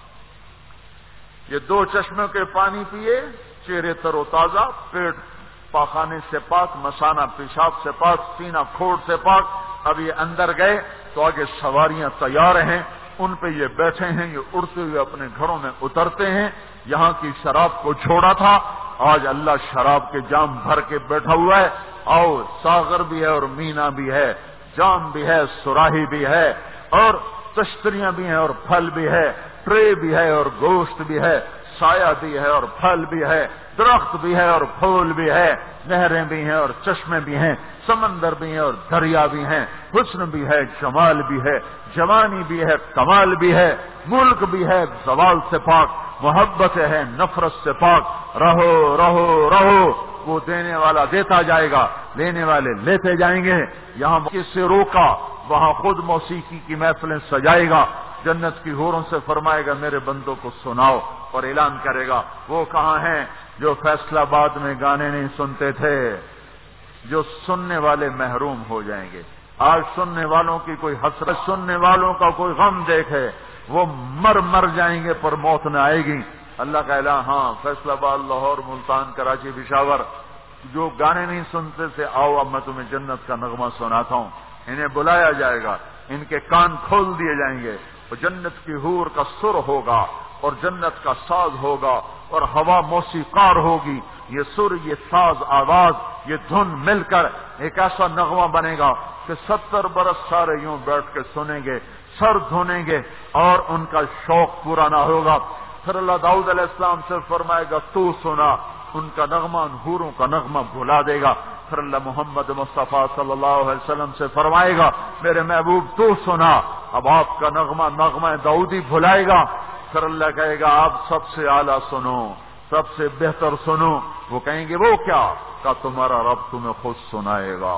یہ 2 چشموں کے پانی پیے، چہرے تر و تازہ، پیٹ پاخانے سے پاک، مثانہ پیشاب سے پاک، سینہ کھوڑ سے پاک. اب یہ اندر گئے تو آگے سواریاں تیار ہیں، ان پہ یہ بیٹھے ہیں، یہ اڑتے ہوئے اپنے گھروں میں اترتے ہیں. یہاں کی شراب کو چھوڑا تھا، آج اللہ شراب کے جام بھر کے بیٹھا ہوا ہے. آؤ، ساغر بھی ہے اور مینا بھی ہے، جام بھی ہے، سراہی بھی ہے، اور تشتریاں بھی ہیں اور پھل بھی ہے، ٹرے بھی ہے اور گوشت بھی ہے، سایہ بھی ہے اور پھل بھی ہے، درخت بھی ہے اور پھول بھی ہے، نہریں بھی ہیں اور چشمے بھی ہیں، سمندر بھی ہیں اور دریا بھی ہیں، حسن بھی ہے، جمال بھی ہے، جوانی بھی ہے، کمال بھی ہے، ملک بھی ہے زوال سے پاک، محبت ہے نفرت سے پاک. رہو رہو رہو، وہ دینے والا دیتا جائے گا، لینے والے لیتے جائیں گے. یہاں کس سے روکا، وہاں خود موسیقی کی محفلیں سجائے گا. جنت کی حوروں سے فرمائے گا میرے بندوں کو سناؤ، اور اعلان کرے گا وہ کہاں ہیں جو فیصل آباد میں گانے نہیں سنتے تھے. جو سننے والے محروم ہو جائیں گے. آج سننے والوں کی کوئی حسرت، سننے والوں کا کوئی غم دیکھے، وہ مر جائیں گے پر موت نہ آئے گی. اللہ کا اعلان، ہاں فیصل آباد، لاہور، ملتان، کراچی، پشاور، جو گانے نہیں سنتے تھے، آؤ اب میں تمہیں جنت کا نغمہ سناتا ہوں. انہیں بلایا جائے گا، ان کے کان کھول دیے جائیں گے، اور جنت کی حور کا سر ہوگا اور جنت کا ساز ہوگا اور ہوا موسیقار ہوگی. یہ سر، یہ ساز، آواز، یہ دھن مل کر ایک ایسا نغمہ بنے گا کہ 70 برس سارے یوں بیٹھ کے سنیں گے، سر دھونیں گے اور ان کا شوق پورا نہ ہوگا. پھر اللہ داؤد علیہ السلام سے فرمائے گا تو سنا. ان کا نغمہ، ان حوروں کا نغمہ بھلا دے گا. پھر اللہ محمد مصطفیٰ صلی اللہ علیہ وسلم سے فرمائے گا میرے محبوب تو سنا. اب آپ کا نغمہ داؤدی بھلائے گا. پھر اللہ کہے گا آپ سب سے اعلیٰ سنو، سب سے بہتر سنو. وہ کہیں گے وہ کیا؟ کہ تمہارا رب تمہیں خود سنائے گا.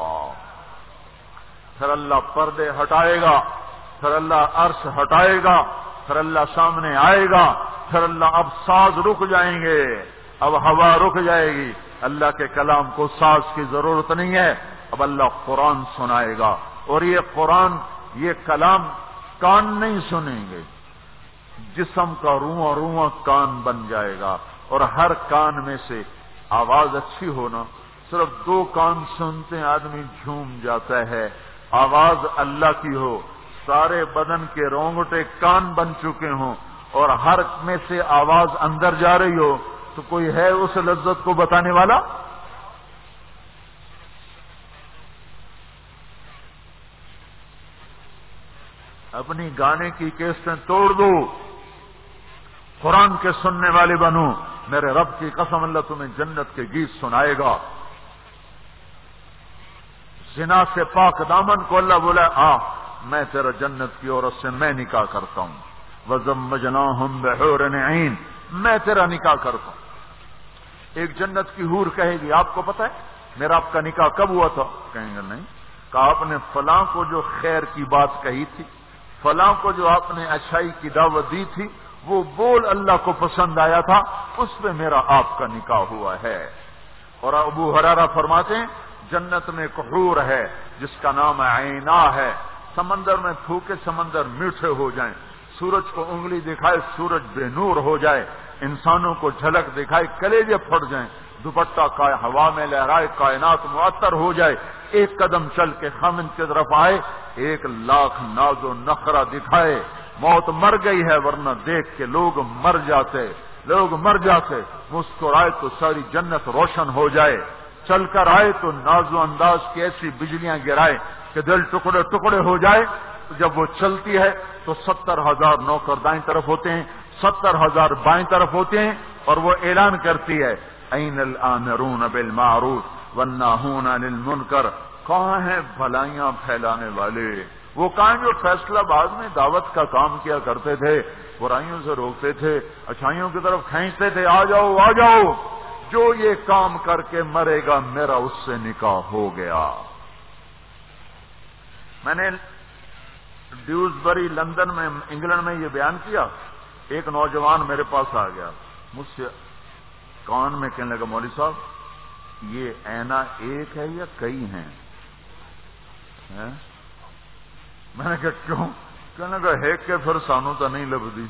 پھر اللہ پردے ہٹائے گا، پھر اللہ عرش ہٹائے گا، پھر اللہ سامنے آئے گا، پھر اللہ اب ساز رک جائیں گے، اب ہوا رک جائے گی. اللہ کے کلام کو ساز کی ضرورت نہیں ہے. اب اللہ قرآن سنائے گا، اور یہ قرآن، یہ کلام کان نہیں سنیں گے، جسم کا رواں رواں کان بن جائے گا. اور ہر کان میں سے آواز اچھی ہونا، صرف 2 کان سنتے ہیں آدمی جھوم جاتا ہے. آواز اللہ کی ہو، سارے بدن کے رونگٹے کان بن چکے ہوں، اور ہر میں سے آواز اندر جا رہی ہو، تو کوئی ہے اس لذت کو بتانے والا؟ اپنی گانے کی کیسٹیں توڑ دو، قرآن کے سننے والے بنو. میرے رب کی قسم اللہ تمہیں جنت کے گیت سنائے گا. زنا سے پاک دامن کو اللہ بولا میں تیرا جنت کی عورت سے میں نکاح کرتا ہوں. وَزَوَّجْنَاهُمْ بِحُورٍ عِينٍ، میں تیرا نکاح کرتا ہوں. ایک جنت کی حور کہے گی آپ کو پتہ ہے میرا آپ کا نکاح کب ہوا تھا؟ کہیں گے نہیں. کہا آپ نے فلاں کو جو خیر کی بات کہی تھی، فلاں کو جو آپ نے اچھائی کی دعوت دی تھی، وہ بول اللہ کو پسند آیا تھا، اس پہ میرا آپ کا نکاح ہوا ہے. اور ابو ہریرہ فرماتے ہیں جنت میں ایک حور ہے جس کا نام عینا ہے. سمندر میں تھوکے سمندر میٹھے ہو جائیں، سورج کو انگلی دکھائے سورج بے نور ہو جائے، انسانوں کو جھلک دکھائے کلیجے پھٹ جائیں، دوپٹہ ہوا میں لہرائے کائنات معطر ہو جائے، ایک قدم چل کے خامن کی طرف آئے، 1,00,000 ناز و نخرہ دکھائے. موت مر گئی ہے ورنہ دیکھ کے لوگ مر جاتے. مسکرائے تو ساری جنت روشن ہو جائے، چل کر آئے تو ناز و انداز کی ایسی بجلیاں گرائے کہ دل ٹکڑے ٹکڑے ہو جائے. جب وہ چلتی ہے تو 70,000 نوکر دائیں طرف ہوتے ہیں، 70,000 بائیں طرف ہوتے ہیں، اور وہ اعلان کرتی ہے این الآمرون بالمعروف والناہون عن المنکر. کہاں ہیں بھلائیاں پھیلانے والے؟ وہ کہاں جو فیصلہ آباد میں دعوت کا کام کیا کرتے تھے، برائیوں سے روکتے تھے، اچھائیوں کی طرف کھینچتے تھے، آ جاؤ آ جاؤ. جو یہ کام کر کے مرے گا میرا اس سے نکاح ہو گیا. میں نے ڈیوزبری لندن میں انگلینڈ میں یہ بیان کیا. ایک نوجوان میرے پاس آ گیا، مجھ سے کان میں کہنے لگا مولوی صاحب یہ اینا ایک ہے یا کئی ہیں؟ میں نے کہا کیوں؟ کہنے کا ایک کے پھر سانو تو نہیں لبدی،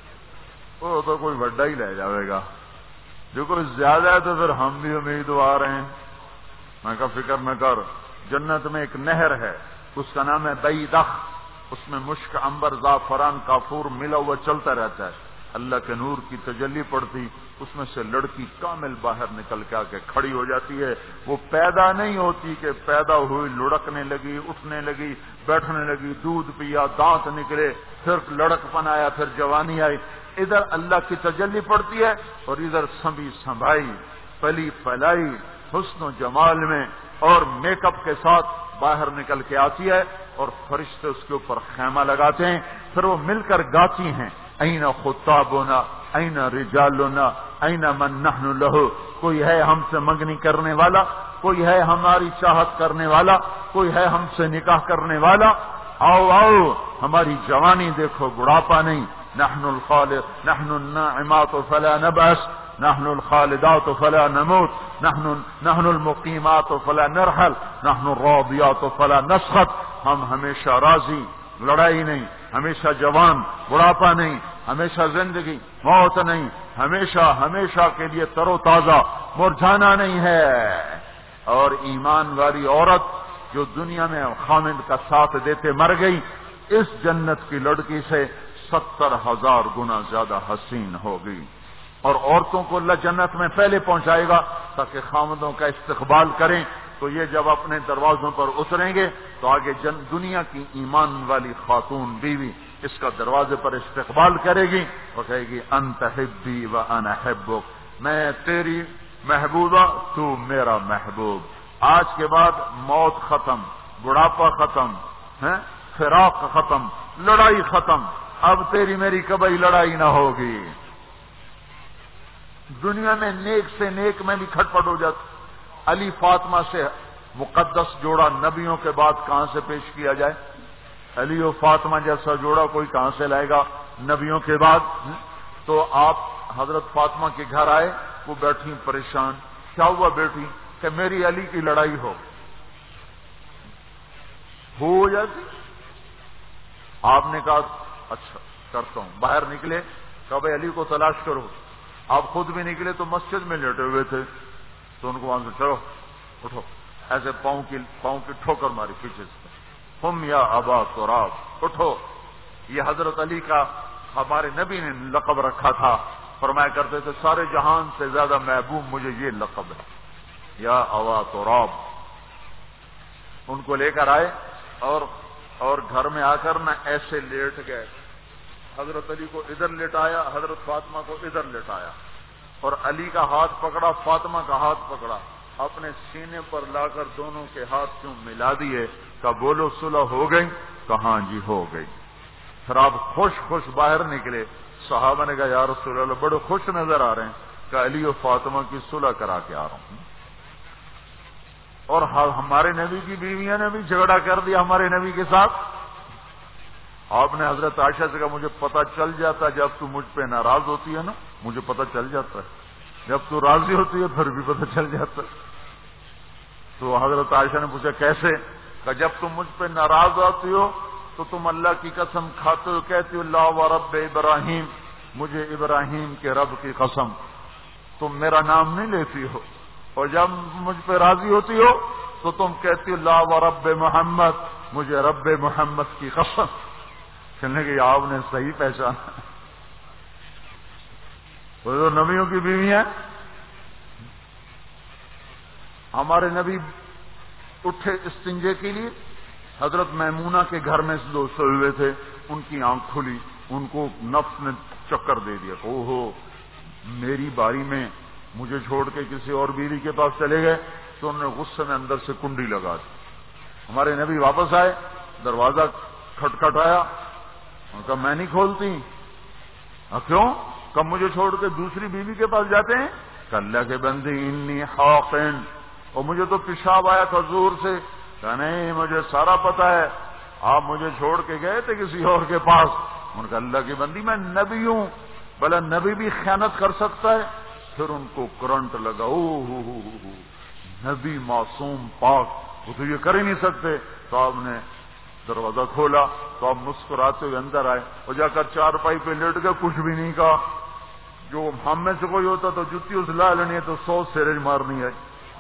وہ تو کوئی بڑا ہی لے جاوے گا، جو کوئی زیادہ ہے تو پھر ہم بھی امیدوار ہیں۔ میں کہا فکر نہ کر، جنت میں ایک نہر ہے، اس کا نام ہے بیدخ، اس میں مشک، عنبر، زعفران، کافور ملا ہوا چلتا رہتا ہے، اللہ کے نور کی تجلی پڑتی، اس میں سے لڑکی کامل باہر نکل کے آ کے کھڑی ہو جاتی ہے۔ وہ پیدا نہیں ہوتی کہ پیدا ہوئی لڑکنے لگی، اٹھنے لگی، بیٹھنے لگی، دودھ پیا، دانت نکلے، پھر لڑک پن آیا، پھر جوانی آئی۔ ادھر اللہ کی تجلی پڑتی ہے اور ادھر سنبھی سنبھائی، پلی پلائی، حسن و جمال میں اور میک اپ کے ساتھ باہر نکل کے آتی ہے، اور فرشتے اس کے اوپر خیمہ لگاتے ہیں، پھر وہ مل کر گاتی ہیں، این خطابنا این رجالنا این من نحن لہ، کوئی ہے ہم سے منگنی کرنے والا، کوئی ہے ہماری چاہت کرنے والا، کوئی ہے ہم سے نکاح کرنے والا، آؤ آؤ ہماری جوانی دیکھو، بڑھاپا نہیں، نحن الخالد نحن الناعمات فلا نبأس، نحن الخالدات فلا نموت، نحن المقیمات فلا نرحل، نحن الراضیات فلا نسخط، ہم ہمیشہ راضی، لڑائی نہیں، ہمیشہ جوان، بڑھاپا نہیں، ہمیشہ زندگی، موت نہیں، ہمیشہ ہمیشہ کے لیے تر و تازہ، مرجھانا نہیں ہے۔ اور ایمان والی عورت جو دنیا میں خامند کا ساتھ دیتے مر گئی، اس جنت کی لڑکی سے 70,000 گنا زیادہ حسین ہو گئی۔ اور عورتوں کو اللہ جنت میں پہلے پہنچائے گا تاکہ خامدوں کا استقبال کریں، تو یہ جب اپنے دروازوں پر اتریں گے تو آگے دنیا کی ایمان والی خاتون بیوی اس کا دروازے پر استقبال کرے گی اور کہے گی انت حبی و انا حبک، میں تیری محبوبہ تو میرا محبوب۔ آج کے بعد موت ختم، بڑھاپا ختم، فراق ختم، لڑائی ختم، اب تیری میری کبھی لڑائی نہ ہوگی۔ دنیا میں نیک سے نیک میں بھی کھٹپٹ ہو جاتی، علی فاطمہ سے مقدس جوڑا نبیوں کے بعد کہاں سے پیش کیا جائے؟ علی و فاطمہ جیسا جوڑا کوئی کہاں سے لائے گا نبیوں کے بعد؟ تو آپ حضرت فاطمہ کے گھر آئے، وہ بیٹھی پریشان، کیا ہوا بیٹی؟ کہ میری علی کی لڑائی ہو جاتی۔ آپ نے کہا اچھا کرتا ہوں، باہر نکلے، کہا بھائی علی کو تلاش کرو۔ آپ خود بھی نکلے تو مسجد میں لیٹے ہوئے تھے، تو ان کو وہاں سے چلو اٹھو، ایسے پاؤں کی ٹھوکر ماری پیچھے سے، ہم یا ابا تراب، اٹھو۔ یہ حضرت علی کا ہمارے نبی نے لقب رکھا تھا، فرمایا کرتے تھے سارے جہان سے زیادہ محبوب مجھے یہ لقب ہے، یا ابا تراب۔ ان کو لے کر آئے اور گھر میں آ کر نہ ایسے لیٹ گئے، حضرت علی کو ادھر لٹایا، حضرت فاطمہ کو ادھر لٹایا، اور علی کا ہاتھ پکڑا، فاطمہ کا ہاتھ پکڑا، اپنے سینے پر لا کر دونوں کے ہاتھ کیوں ملا دیے؟ کہ بولو صلح ہو گئی؟ کہاں جی ہو گئی۔ پھر آپ خوش باہر نکلے، صحابہ نے کہا یا رسول اللہ بڑے خوش نظر آ رہے ہیں، کہ علی و فاطمہ کی صلح کرا کے آ رہا ہوں۔ اور ہمارے نبی کی بیویاں نے بھی جھگڑا کر دیا ہمارے نبی کے ساتھ۔ آپ نے حضرت عائشہ سے کہا مجھے پتہ چل جاتا جب تو مجھ پہ ناراض ہوتی ہے نا، مجھے پتہ چل جاتا ہے، جب تو راضی ہوتی ہے پھر بھی پتہ چل جاتا ہے۔ تو حضرت عائشہ نے پوچھا کیسے؟ کہ جب تم مجھ پہ ناراض ہوتی ہو تو تم اللہ کی قسم کھاتے ہو، کہتی ہو اللہ و رب ابراہیم، مجھے ابراہیم کے رب کی قسم، تم میرا نام نہیں لیتی ہو، اور جب مجھ پہ راضی ہوتی ہو تو تم کہتی ہو اللہ و رب محمد، مجھے رب محمد کی قسم۔ کہنے کہ آپ نے صحیح پہچانا، وہ تو نبیوں کی بیوی ہیں۔ ہمارے نبی اٹھے استنجے کے لیے، حضرت میمونہ کے گھر میں لوگ سوئے ہوئے تھے، ان کی آنکھ کھلی، ان کو نفس نے چکر دے دیا، اوہو میری باری میں مجھے چھوڑ کے کسی اور بیوی کے پاس چلے گئے، تو انہوں نے غصے میں اندر سے کنڈی لگا دی۔ ہمارے نبی واپس آئے، دروازہ کھٹکھٹایا، ان کا میں نہیں کھولتی۔ کیوں؟ کب مجھے چھوڑ کے دوسری بیوی کے پاس جاتے ہیں؟ کہ اللہ کے بندے انی حاقن، اور مجھے تو پیشاب آیا تھا زور سے۔ کہ نہیں مجھے سارا پتا ہے، آپ مجھے چھوڑ کے گئے تھے کسی اور کے پاس۔ ان کا اللہ کی بندی میں نبی ہوں، بھلا نبی بھی خیانت کر سکتا ہے؟ پھر ان کو کرنٹ لگا، نبی معصوم پاک، وہ تو یہ کر ہی نہیں سکتے. تو آپ نے دروازہ کھولا تو آپ مسکراتے ہوئے اندر آئے اور جا کر چارپائی پہ لیٹ گئے، کچھ بھی نہیں کہا. جو ہم میں سے کوئی ہوتا تو جتی اس لا لینی ہے تو 100 سیرج مارنی ہے.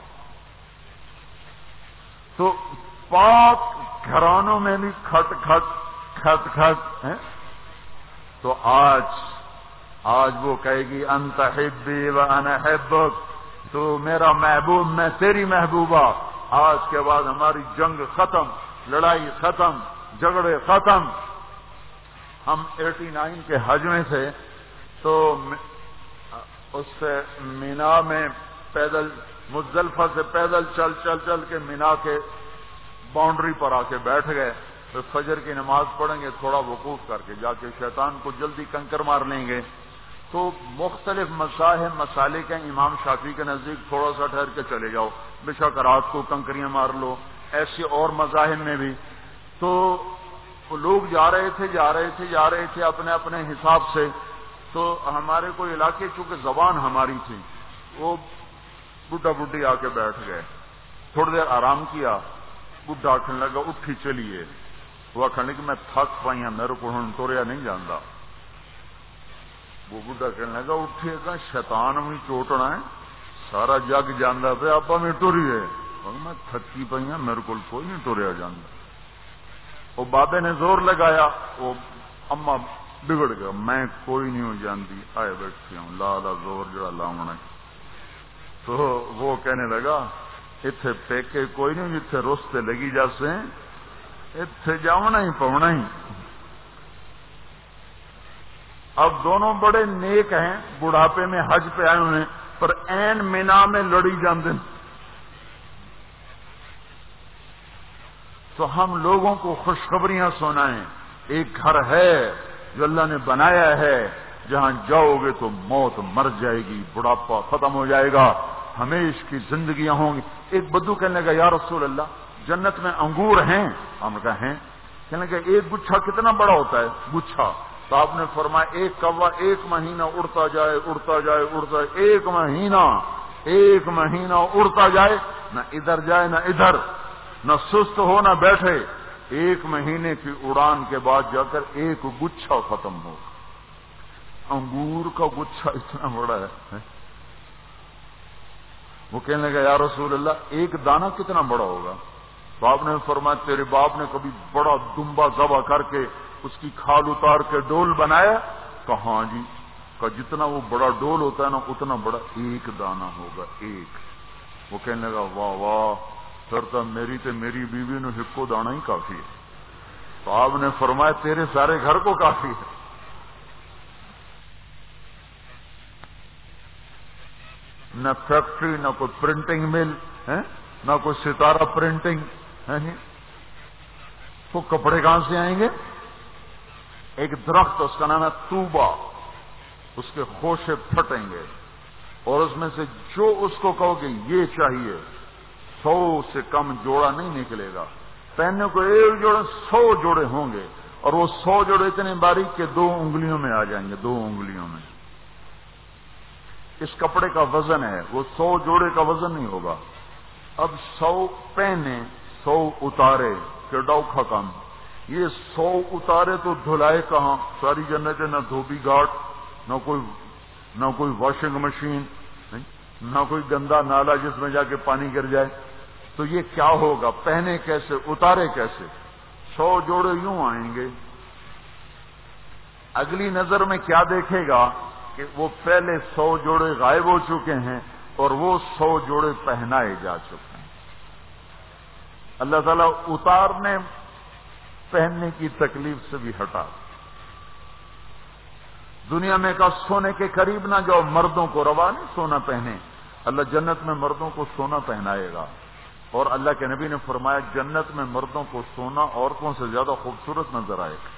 تو پاک گھرانوں میں بھی کھٹ کھٹ کھٹ کھٹ ہے. تو آج وہ کہے گی انت حبی و انا حبک، تو میرا محبوب میں تیری محبوبہ. آج کے بعد ہماری جنگ ختم، لڑائی ختم، جھگڑے ختم. ہم 89 کے حج میں تھے تو اس سے مینا میں پیدل، مزدلفہ سے پیدل چل چل چل کے مینا کے باؤنڈری پر آ کے بیٹھ گئے. تو فجر کی نماز پڑھیں گے تھوڑا وقوف کر کے، جا کے شیطان کو جلدی کنکر مار لیں گے. تو مختلف مذاہب مسالک ہیں. امام شافعی کے نزدیک تھوڑا سا ٹھہر کے چلے جاؤ، بے شک رات کو کنکریاں مار لو. ایسے اور مذاہب میں بھی. تو لوگ جا رہے تھے اپنے اپنے حساب سے. تو ہمارے کوئی علاقے چونکہ زبان ہماری تھی، وہ بڈھا بڈھی آ کے بیٹھ گئے. تھوڑی دیر آرام کیا، بڈھا آخنے لگا اٹھی چلیے. وہ آخنے کہ میں تھک پائی ہوں، میرے کو ہوں ٹوریا نہیں جانتا. وہ بڈھا کہنے لگا اٹھیے گا، شیطان بھی چوٹنا ہے، سارا جگ جانا پہ آپ میں ٹوری ہے. میں تھکی پئی ہوں، میرے کو کوئی نہیں ٹوریا جانا. وہ بابے نے زور لگایا، وہ اما بگڑ گیا، میں کوئی نہیں ہو جانتی، آئے بیٹھی ہوں لا زور جڑا لاؤنا. تو وہ کہنے لگا اتنے پیکے کوئی نہیں، جتنے روستے لگی جیسے اتنے جاؤنا ہی پونا ہی. اب دونوں بڑے نیک ہیں، بڑھاپے میں حج پہ آئے ہوئے، پر این مینا میں لڑی جاندے. تو ہم لوگوں کو خوشخبریاں سنائیں. ایک گھر ہے جو اللہ نے بنایا ہے، جہاں جاؤ گے تو موت مر جائے گی، بڑھاپا ختم ہو جائے گا، ہمیشہ کی زندگیاں ہوں گی. ایک بدو کہنے لگا یا رسول اللہ جنت میں انگور ہیں؟ ہم نے کہا ہیں. کہنے لگا ایک گچھا کتنا بڑا ہوتا ہے؟ گچھا. تو آپ نے فرمایا ایک کوا 1 مہینہ اڑتا جائے اڑتا جائے اڑتا جائے، 1 مہینہ اڑتا جائے، نہ ادھر جائے نہ ادھر، نہ سست ہو نہ بیٹھے. 1 مہینے کی اڑان کے بعد جا کر ایک گچھا ختم ہو. انگور کا گچھا اتنا بڑا ہے. وہ کہنے لگا یا رسول اللہ ایک دانہ کتنا بڑا ہوگا؟ تو آپ نے فرمایا تیرے باپ نے کبھی بڑا دمبا ذبح کر کے اس کی کھال اتار کے ڈول بنایا؟ کہا ہاں جی. کہ جتنا وہ بڑا ڈول ہوتا ہے نا اتنا بڑا ایک دانہ ہوگا، ایک. وہ کہنے لگا واہ واہ، پھر تو میری بیوی نے ہکو دانا ہی کافی ہے. تو آپ نے فرمایا تیرے سارے گھر کو کافی ہے. نہ فیکٹری، نہ کوئی پرنٹنگ مل ہے، نہ کوئی ستارہ پرنٹنگ ہے. تو کپڑے کہاں سے آئیں گے؟ ایک درخت اس کا نام ہے توبہ، اس کے خوشے پھٹیں گے اور اس میں سے جو اس کو کہو گے یہ چاہیے 100 سے کم جوڑا نہیں نکلے گا. پہننے کو 1 جوڑا 100 جوڑے ہوں گے، اور وہ 100 جوڑے اتنے باریک کہ 2 انگلیوں میں آ جائیں گے، 2 انگلیوں میں. اس کپڑے کا وزن ہے، وہ 100 جوڑے کا وزن نہیں ہوگا. اب 100 پہنے 100 اتارے کہ ڈوکھا کام. یہ 100 اتارے تو دھلائے کہاں؟ ساری جنت نہ دھوبی گھاٹ، نہ کوئی واشنگ مشین، نہ کوئی گندا نالا جس میں جا کے پانی گر جائے. تو یہ کیا ہوگا؟ پہنے کیسے، اتارے کیسے؟ 100 جوڑے یوں آئیں گے. اگلی نظر میں کیا دیکھے گا کہ وہ پہلے 100 جوڑے غائب ہو چکے ہیں اور وہ 100 جوڑے پہنائے جا چکے ہیں. اللہ تعالیٰ اتارنے پہننے کی تکلیف سے بھی ہٹا. دنیا میں کا سونے کے قریب نہ جاؤ، مردوں کو روا نہیں سونا پہنے. اللہ جنت میں مردوں کو سونا پہنائے گا. اور اللہ کے نبی نے فرمایا جنت میں مردوں کو سونا عورتوں سے زیادہ خوبصورت نظر آئے گا.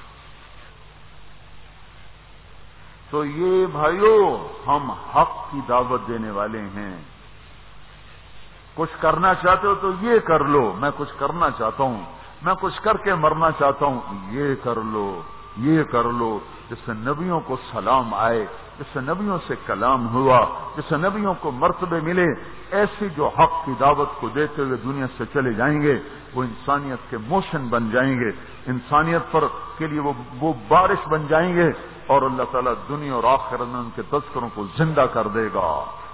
تو یہ بھائیو ہم حق کی دعوت دینے والے ہیں. کچھ کرنا چاہتے ہو تو یہ کر لو. میں کچھ کرنا چاہتا ہوں، میں کچھ کر کے مرنا چاہتا ہوں، یہ کر لو. یہ کر لو جس سے نبیوں کو سلام آئے، جس سے نبیوں سے کلام ہوا، جس سے نبیوں کو مرتبے ملے، ایسی جو حق کی دعوت کو دیتے ہوئے دنیا سے چلے جائیں گے وہ انسانیت کے موشن بن جائیں گے، انسانیت پر کے لیے وہ بارش بن جائیں گے، اور اللہ تعالیٰ دنیا اور آخرت میں ان کے تذکروں کو زندہ کر دے گا،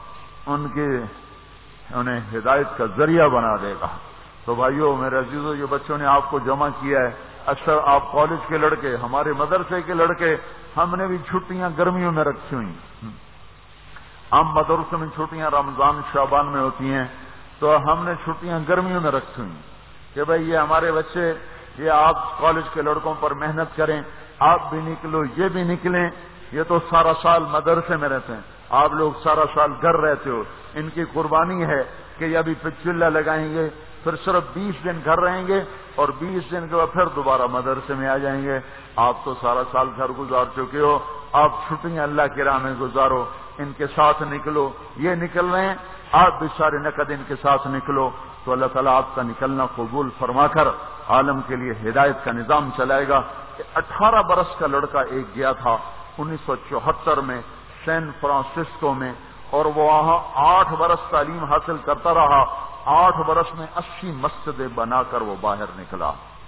انہیں ہدایت کا ذریعہ بنا دے گا۔ تو بھائیو میرے عزیزو، یہ بچوں نے آپ کو جمع کیا ہے، اکثر آپ کالج کے لڑکے، ہمارے مدرسے کے لڑکے، ہم نے بھی چھٹیاں گرمیوں میں رکھی ہوئی، ہم مدرسے میں چھٹیاں رمضان شعبان میں ہوتی ہیں، تو ہم نے چھٹیاں گرمیوں میں رکھی ہوئی کہ بھئی یہ ہمارے بچے، یہ آپ کالج کے لڑکوں پر محنت کریں، آپ بھی نکلو، یہ بھی نکلیں، یہ تو سارا سال مدرسے میں رہتے ہیں، آپ لوگ سارا سال گھر رہتے ہو، ان کی قربانی ہے کہ یہ ابھی چلہ لگائیں گے، پھر صرف 20 دن گھر رہیں گے اور 20 دن کے بعد پھر دوبارہ مدرسے میں آ جائیں گے۔ آپ تو سارا سال گھر گزار چکے ہو، آپ چھٹیاں اللہ کی راہ میں گزارو، ان کے ساتھ نکلو، یہ نکل رہے ہیں، آپ بھی سارے نقد ان کے ساتھ نکلو، تو اللہ تعالیٰ آپ کا نکلنا قبول فرما کر عالم کے لیے ہدایت کا نظام چلائے گا۔ 18 برس کا لڑکا ایک گیا تھا 1974 میں سین فرانسسکو میں، اور وہ وہاں 8 برس تعلیم حاصل کرتا رہا، 8 برس میں 80 مسجدیں بنا کر وہ باہر نکلا،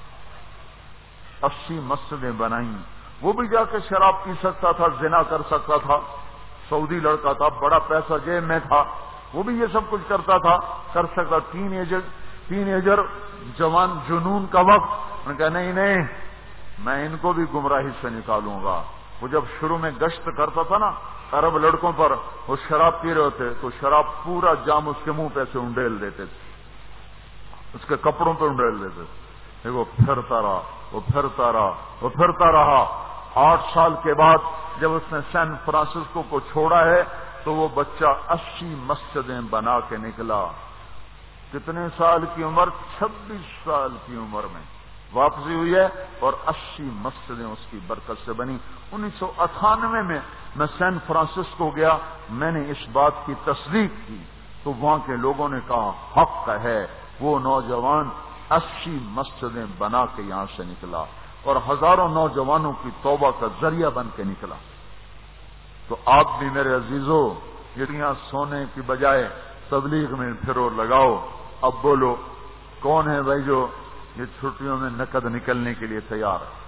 80 مسجدیں بنائیں۔ وہ بھی جا کے شراب پی سکتا تھا، زنا کر سکتا تھا، سعودی لڑکا تھا، بڑا پیسہ جیب میں تھا، وہ بھی یہ سب کچھ کرتا تھا، کر سکتا۔ تین ایجر جوان جنون کا وقت، انہوں نے کہا نہیں میں ان کو بھی گمراہی سے نکالوں گا۔ وہ جب شروع میں گشت کرتا تھا نا عرب لڑکوں پر، وہ شراب پی رہے ہوتے تو شراب پورا جام اس کے منہ پہ سے انڈیل دیتے تھے، اس کے کپڑوں پہ انڈیل دیتے تھے، وہ پھرتا رہا، وہ پھرتا رہا، وہ پھرتا رہا۔ 8 سال کے بعد جب اس نے سین فرانسسکو کو چھوڑا ہے تو وہ بچہ 80 مسجدیں بنا کے نکلا۔ کتنے سال کی عمر؟ 26 سال کی عمر میں واپسی ہوئی ہے، اور 80 مسجدیں اس کی برکت سے بنی۔ 1998 میں سین فرانسسکو گیا، میں نے اس بات کی تصدیق کی تو وہاں کے لوگوں نے کہا حق ہے، وہ نوجوان 80 مسجدیں بنا کے یہاں سے نکلا اور ہزاروں نوجوانوں کی توبہ کا ذریعہ بن کے نکلا۔ تو آپ بھی میرے عزیزو، یہاں سونے کی بجائے تبلیغ میں پھرو لگاؤ۔ اب بولو کون ہے بھائی جو یہ چھٹیوں میں نقد نکلنے کے لیے تیار ہے؟